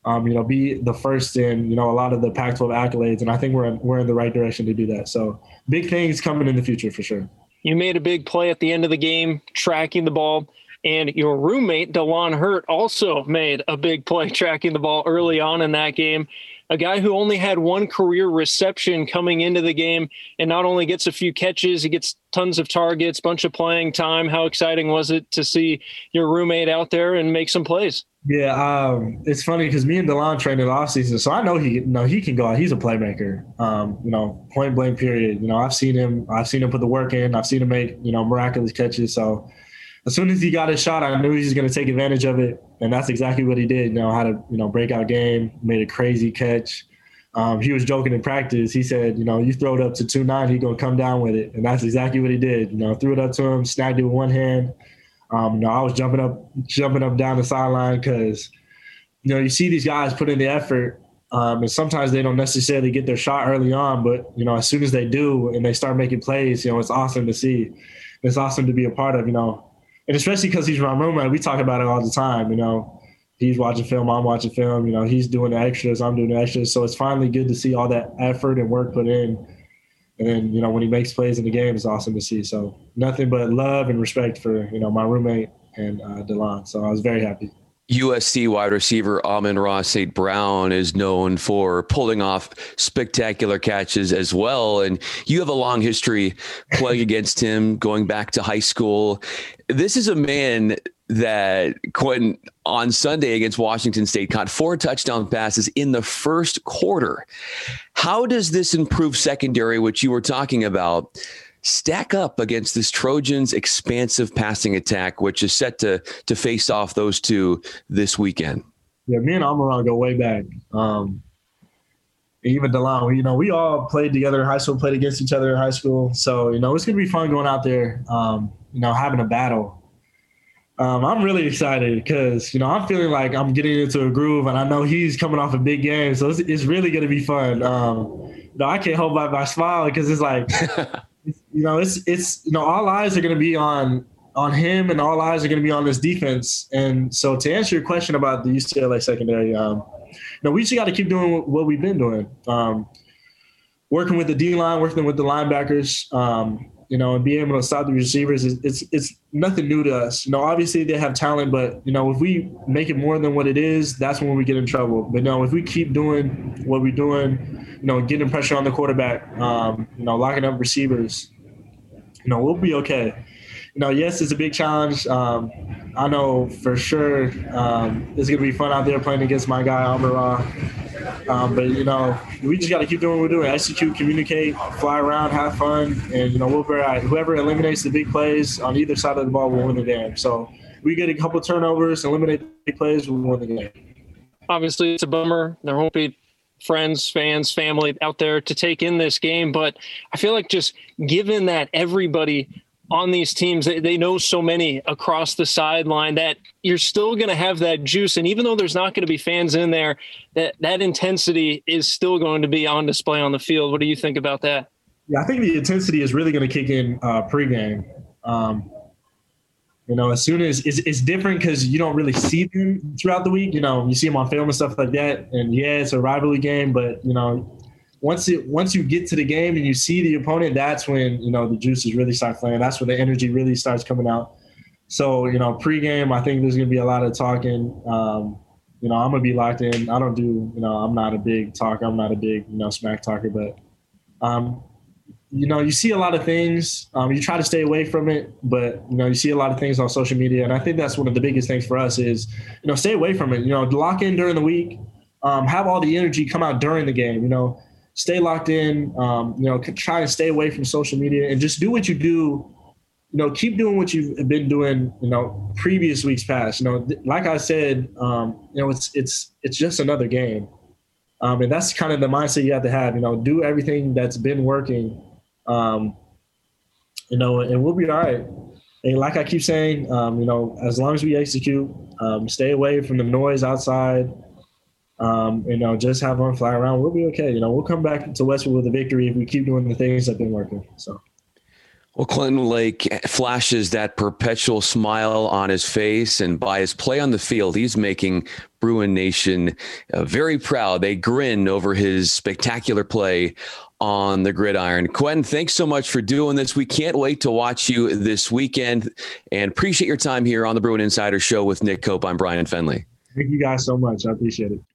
be the first in, a lot of the Pac-12 accolades. And I think we're in the right direction to do that. So big things coming in the future for sure. You made a big play at the end of the game, tracking the ball. And your roommate, DeLon Hurt, also made a big play tracking the ball early on in that game. A guy who only had one career reception coming into the game and not only gets a few catches, he gets tons of targets, bunch of playing time. How exciting was it to see your roommate out there and make some plays? Yeah, it's funny because me and DeLon trained in the offseason, so I know he can go out. He's a playmaker, point blank period. I've seen him put the work in. I've seen him make, miraculous catches. So as soon as he got his shot, I knew he was going to take advantage of it. And that's exactly what he did. Had a, breakout game, made a crazy catch. He was joking in practice. He said, you throw it up to 2-9, he's going to come down with it. And that's exactly what he did. Threw it up to him, snagged it with one hand. I was jumping up down the sideline because, you see these guys put in the effort. And sometimes they don't necessarily get their shot early on, but, as soon as they do and they start making plays, it's awesome to see. It's awesome to be a part of, And especially because he's my roommate, we talk about it all the time. He's watching film, I'm watching film. He's doing the extras, I'm doing the extras. So it's finally good to see all that effort and work put in. And then, when he makes plays in the game, it's awesome to see. So nothing but love and respect for, my roommate and DeLon. So I was very happy. USC wide receiver Amon-Ra St. Brown is known for pulling off spectacular catches as well. And you have a long history playing against him going back to high school. This is a man that Quentin on Sunday against Washington State caught 4 touchdown passes in the first quarter. How does this improve secondary, which you were talking about, stack up against this Trojans' expansive passing attack, which is set to face off those two this weekend? Yeah, me and Amon-Ra go way back. Even DeLon, we all played together in high school, played against each other in high school. So, it's going to be fun going out there, having a battle. I'm really excited because, I'm feeling like I'm getting into a groove and I know he's coming off a big game. So it's really going to be fun. I can't hold back my smile because it's like, all eyes are going to be on him and all eyes are going to be on this defense. And so to answer your question about the UCLA secondary, we just got to keep doing what we've been doing. Working with the D-line, working with the linebackers, and being able to stop the receivers, it's nothing new to us. Obviously they have talent, but, if we make it more than what it is, that's when we get in trouble. But, if we keep doing what we're doing, getting pressure on the quarterback, locking up receivers, we'll be okay. Yes, it's a big challenge. I know for sure it's going to be fun out there playing against my guy, Amon-Ra. But, we just got to keep doing what we're doing, execute, communicate, fly around, have fun, and, we'll be all right. Whoever eliminates the big plays on either side of the ball will win the game. So we get a couple turnovers, eliminate the big plays, we'll win the game. Obviously, it's a bummer. There won't be friends, fans, family out there to take in this game, but I feel like just given that everybody on these teams, they know so many across the sideline that you're still going to have that juice. And even though there's not going to be fans in there, that intensity is still going to be on display on the field. What do you think about that? Yeah, I think the intensity is really going to kick in pregame. As soon as it's different because you don't really see them throughout the week. You see them on film and stuff like that. And yeah, it's a rivalry game, but once you get to the game and you see the opponent, that's when, the juices really start flowing. That's when the energy really starts coming out. So, pregame, I think there's going to be a lot of talking. I'm going to be locked in. I don't do, I'm not a big talker. I'm not a big, smack talker, but, you see a lot of things. You try to stay away from it, but, you see a lot of things on social media. And I think that's one of the biggest things for us is, stay away from it. Lock in during the week. have all the energy come out during the game. Stay locked in. Try and stay away from social media and just do what you do. Keep doing what you've been doing. Previous weeks past. Like I said, it's just another game, and that's kind of the mindset you have to have. Do everything that's been working, and we'll be all right. And like I keep saying, as long as we execute, stay away from the noise outside. Just have fun, fly around. We'll be okay. We'll come back to Westwood with a victory if we keep doing the things that have been working. So. Well, Clinton Lake flashes that perpetual smile on his face, and by his play on the field, he's making Bruin Nation very proud. They grin over his spectacular play on the gridiron. Quentin, thanks so much for doing this. We can't wait to watch you this weekend, and appreciate your time here on the Bruin Insider Show with Nick Cope. I'm Brian Fenley. Thank you guys so much. I appreciate it.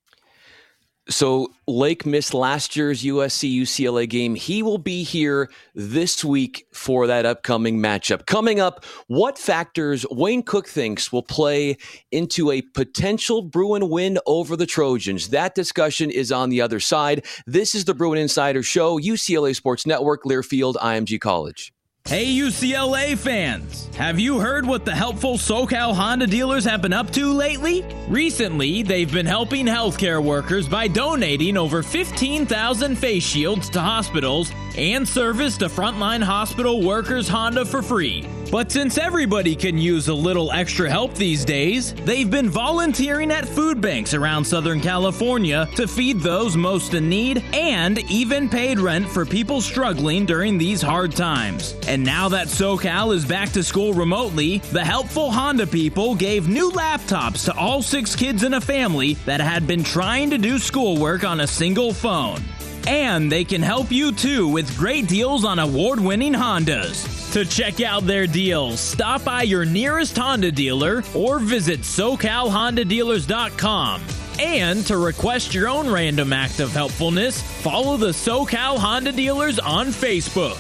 So Lake missed last year's USC-UCLA game. He will be here this week for that upcoming matchup. Coming up, what factors Wayne Cook thinks will play into a potential Bruin win over the Trojans? That discussion is on the other side. This is the Bruin Insider Show, UCLA Sports Network, Learfield, IMG College. Hey UCLA fans, have you heard what the helpful SoCal Honda dealers have been up to lately? Recently, they've been helping healthcare workers by donating over 15,000 face shields to hospitals and service to frontline hospital workers Honda for free. But since everybody can use a little extra help these days, they've been volunteering at food banks around Southern California to feed those most in need, and even paid rent for people struggling during these hard times. And now that SoCal is back to school remotely, the helpful Honda people gave new laptops to all 6 kids in a family that had been trying to do schoolwork on a single phone. And they can help you too with great deals on award-winning Hondas. To check out their deals, stop by your nearest Honda dealer or visit SoCalHondaDealers.com. And to request your own random act of helpfulness, follow the SoCal Honda Dealers on Facebook.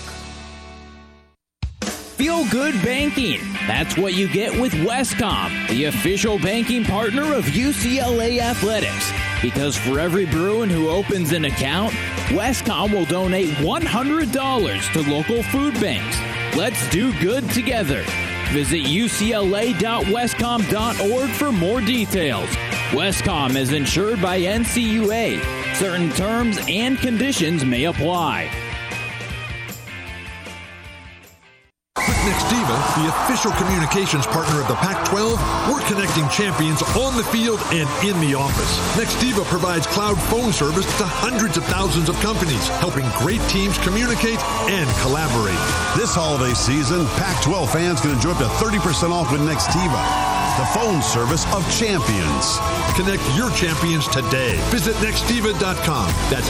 Feel good banking. That's what you get with Westcom, the official banking partner of UCLA Athletics. Because for every Bruin who opens an account, Westcom will donate $100 to local food banks. Let's do good together. Visit ucla.westcom.org for more details. Westcom is insured by NCUA. Certain terms and conditions may apply. Nextiva, the official communications partner of the Pac-12, we're connecting champions on the field and in the office. Nextiva provides cloud phone service to hundreds of thousands of companies, helping great teams communicate and collaborate. This holiday season, Pac-12 fans can enjoy up to 30% off with Nextiva, the phone service of champions. Connect your champions today. Visit Nextiva.com. That's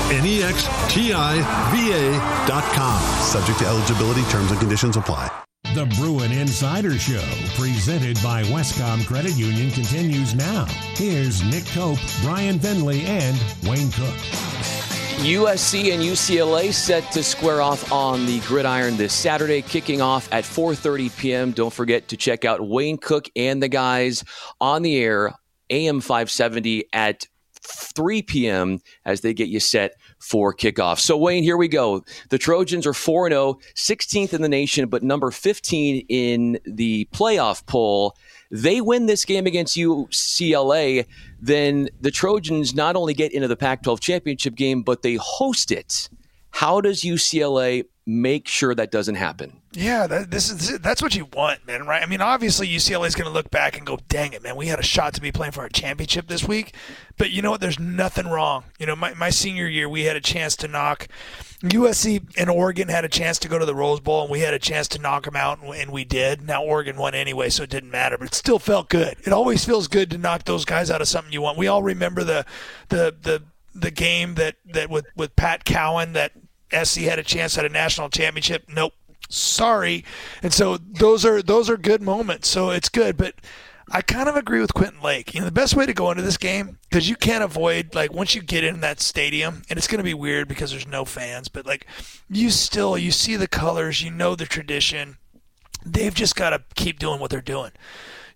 Nextiva.com. Subject to eligibility, terms and conditions apply. The Bruin Insider Show, presented by Westcom Credit Union, continues now. Here's Nick Cope, Brian Fenley, and Wayne Cook. USC and UCLA set to square off on the gridiron this Saturday, kicking off at 4:30 p.m. Don't forget to check out Wayne Cook and the guys on the air, AM 570 at 3 p.m. as they get you set for kickoff. So, Wayne, here we go. The Trojans are 4-0, 16th in the nation, but number 15 in the playoff poll. They win this game against UCLA, then the Trojans not only get into the Pac-12 championship game, but they host it. How does UCLA make sure that doesn't happen? Yeah, that's what you want, man, right? I mean, obviously UCLA is going to look back and go, dang it, man, we had a shot to be playing for our championship this week. But you know what? There's nothing wrong. You know, my senior year, we had a chance to knock USC and Oregon had a chance to go to the Rose Bowl, and we had a chance to knock them out, and we did. Now, Oregon won anyway, so it didn't matter, but it still felt good. It always feels good to knock those guys out of something you want. We all remember the game that with Pat Cowan that SC had a chance at a national championship. Nope. Sorry. And so those are good moments. So it's good. But I kind of agree with Quentin Lake. You know, the best way to go into this game, because you can't avoid, like, once you get in that stadium, and it's going to be weird because there's no fans, but, like, you see the colors, you know the tradition. They've just got to keep doing what they're doing.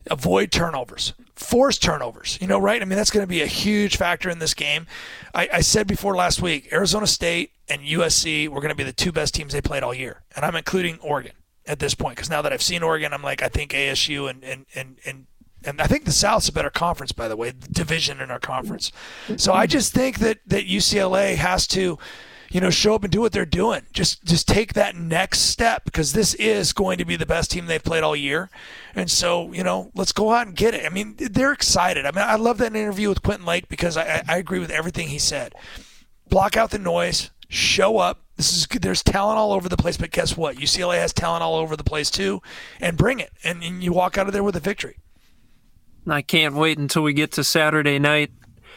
avoid turnovers, force turnovers, right? I mean, that's going to be a huge factor in this game. I said before last week, Arizona State and USC were going to be the two best teams they played all year. And I'm including Oregon at this point, because now that I've seen Oregon, I'm like, I think ASU and I think the South's a better conference, by the way, division in our conference. So I just think that UCLA has to, show up and do what they're doing. Just take that next step, because this is going to be the best team they've played all year. And so, let's go out and get it. I mean, they're excited. I mean, I love that interview with Quentin Lake, because I agree with everything he said. Block out the noise, show up. There's talent all over the place, but guess what? UCLA has talent all over the place too, and bring it. And you walk out of there with a victory. I can't wait until we get to Saturday night.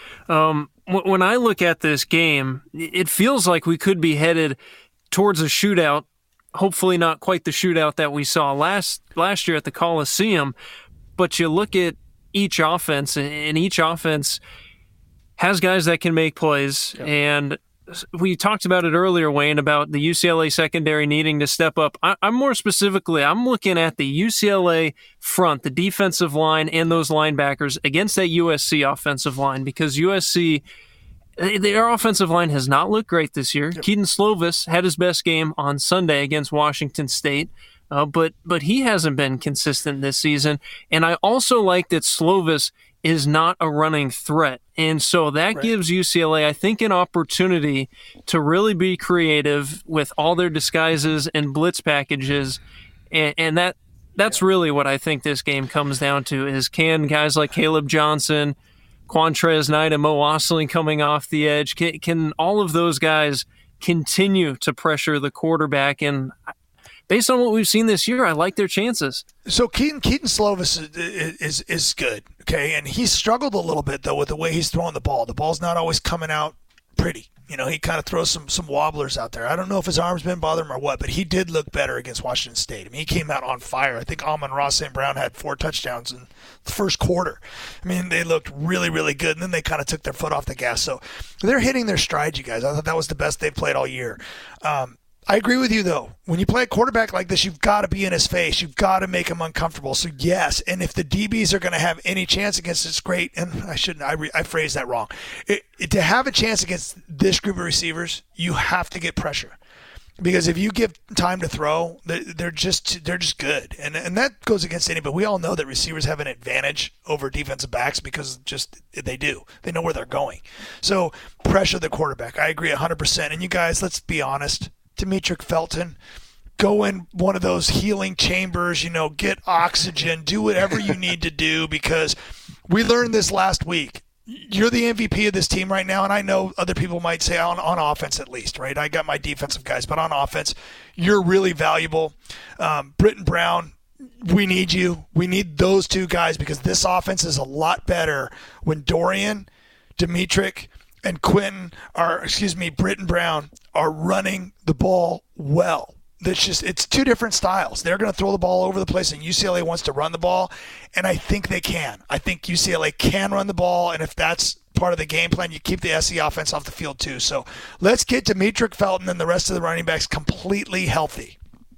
When I look at this game, it feels like we could be headed towards a shootout. Hopefully not quite the shootout that we saw last year at the Coliseum, but you look at each offense, and each offense has guys that can make plays. Yep. And we talked about it earlier, Wayne, about the UCLA secondary needing to step up. I'm more specifically, I'm looking at the UCLA front, the defensive line, and those linebackers against that USC offensive line, because USC, their offensive line has not looked great this year. Yep. Keaton Slovis had his best game on Sunday against Washington State, but he hasn't been consistent this season. And I also like that Slovis is not a running threat. And so that gives UCLA, I think, an opportunity to really be creative with all their disguises and blitz packages. And that's really what I think this game comes down to, is can guys like Caleb Johnson, Quantrez Knight, and Mo Osling coming off the edge, can all of those guys continue to pressure the quarterback? And based on what we've seen this year, I like their chances. So Keaton Slovis is good, okay? And he's struggled a little bit, though, with the way he's throwing the ball. The ball's not always coming out pretty. He kind of throws some wobblers out there. I don't know if his arm's been bothering him or what, but he did look better against Washington State. I mean, he came out on fire. I think Amon-Ra St. Brown had 4 touchdowns in the first quarter. I mean, they looked really, really good, and then they kind of took their foot off the gas. So they're hitting their stride, you guys. I thought that was the best they've played all year. I agree with you, though. When you play a quarterback like this, you've got to be in his face. You've got to make him uncomfortable. So, yes, and if the DBs are going to have any chance against it's great, and I phrased that wrong. To have a chance against this group of receivers, you have to get pressure. Because if you give time to throw, they're just good. And that goes against anybody. We all know that receivers have an advantage over defensive backs because they do. They know where they're going. So, pressure the quarterback. I agree 100%. And you guys, let's be honest. Demetric Felton, go in one of those healing chambers, get oxygen, do whatever you need to do, because we learned this last week. You're the MVP of this team right now, and I know other people might say on offense at least, right? I got my defensive guys, but on offense, you're really valuable. Britton Brown, we need you. We need those two guys, because this offense is a lot better when Dorian, Demetric, and Britton Brown are running the ball well. It's two different styles. They're going to throw the ball over the place, and UCLA wants to run the ball, and I think they can. I think UCLA can run the ball, and if that's part of the game plan, you keep the SC offense off the field too. So let's get Demetric Felton and the rest of the running backs completely healthy.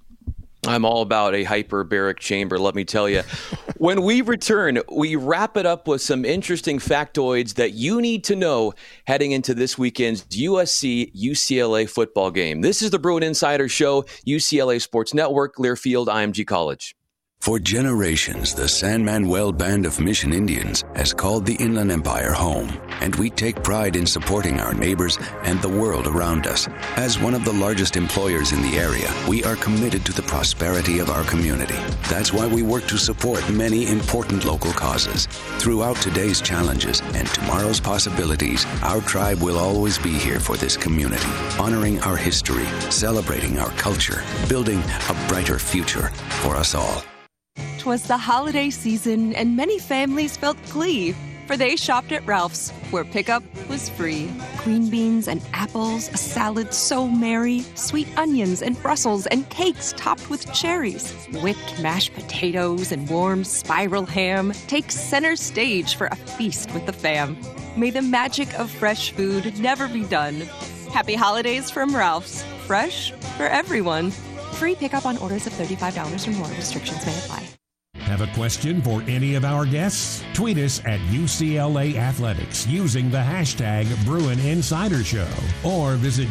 I'm all about a hyperbaric chamber, let me tell you. When we return, we wrap it up with some interesting factoids that you need to know heading into this weekend's USC-UCLA football game. This is the Bruin Insider Show, UCLA Sports Network, Learfield, IMG College. For generations, the San Manuel Band of Mission Indians has called the Inland Empire home, and we take pride in supporting our neighbors and the world around us. As one of the largest employers in the area, we are committed to the prosperity of our community. That's why we work to support many important local causes. Throughout today's challenges and tomorrow's possibilities, our tribe will always be here for this community, honoring our history, celebrating our culture, building a brighter future for us all. 'Twas the holiday season, and many families felt glee, for they shopped at Ralph's, where pickup was free. Green beans and apples, a salad so merry, sweet onions and Brussels, and cakes topped with cherries. Whipped mashed potatoes and warm spiral ham take center stage for a feast with the fam. May the magic of fresh food never be done. Happy holidays from Ralph's. Fresh for everyone. Free pickup on orders of $35 or more. Restrictions may apply. Have a question for any of our guests? Tweet us at UCLA Athletics using the hashtag Bruin Insider Show, or visit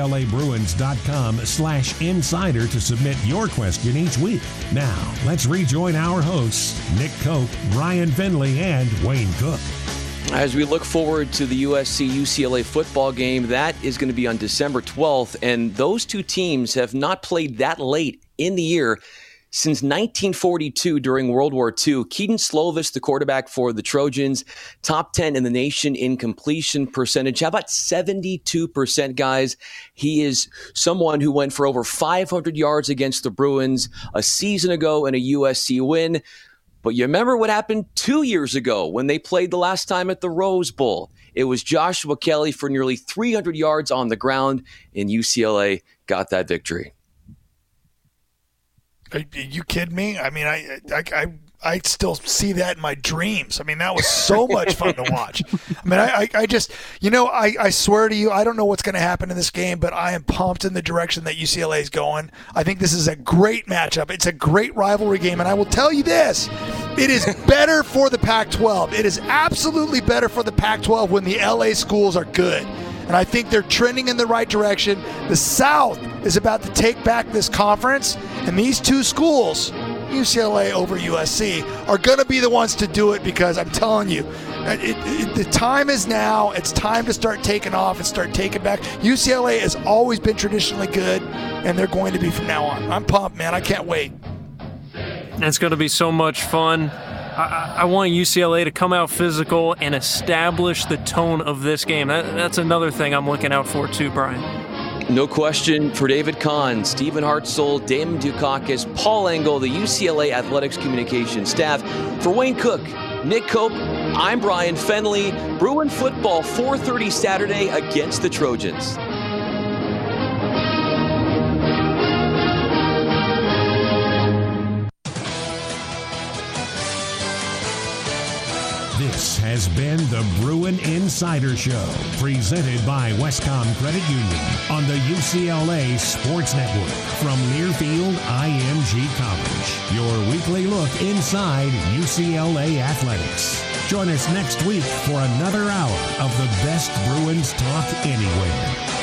UCLABruins.com/insider to submit your question each week. Now, let's rejoin our hosts, Nick Cope, Brian Finley, and Wayne Cook. As we look forward to the USC-UCLA football game, that is going to be on December 12th, and those two teams have not played that late in the year since 1942 during World War II. Keaton Slovis, the quarterback for the Trojans, top 10 in the nation in completion percentage. How about 72%, guys? He is someone who went for over 500 yards against the Bruins a season ago in a USC win. But you remember what happened 2 years ago when they played the last time at the Rose Bowl? It was Joshua Kelly for nearly 300 yards on the ground, and UCLA got that victory. Are you kidding me? I mean, I still see that in my dreams. I mean, that was so much fun to watch. I mean, I just, I swear to you, I don't know what's going to happen in this game, but I am pumped in the direction that UCLA is going. I think this is a great matchup. It's a great rivalry game, and I will tell you this. It is better for the Pac-12. It is absolutely better for the Pac-12 when the LA schools are good. And I think they're trending in the right direction. The South is about to take back this conference, and these two schools, UCLA over USC, are going to be the ones to do it, because I'm telling you, the time is now. It's time to start taking off and start taking back. UCLA has always been traditionally good, and they're going to be from now on. I'm pumped, man. I can't wait. It's going to be so much fun. I want UCLA to come out physical and establish the tone of this game. That's another thing I'm looking out for too, Brian. No question. For David Kahn, Stephen Hartzell, Damon Dukakis, Paul Engel, the UCLA Athletics Communications staff. For Wayne Cook, Nick Cope, I'm Brian Fenley. Bruin football, 4:30 Saturday against the Trojans. This has been the Bruin Insider Show, presented by Westcom Credit Union on the UCLA Sports Network from Learfield IMG College. Your weekly look inside UCLA athletics. Join us next week for another hour of the best Bruins talk anywhere.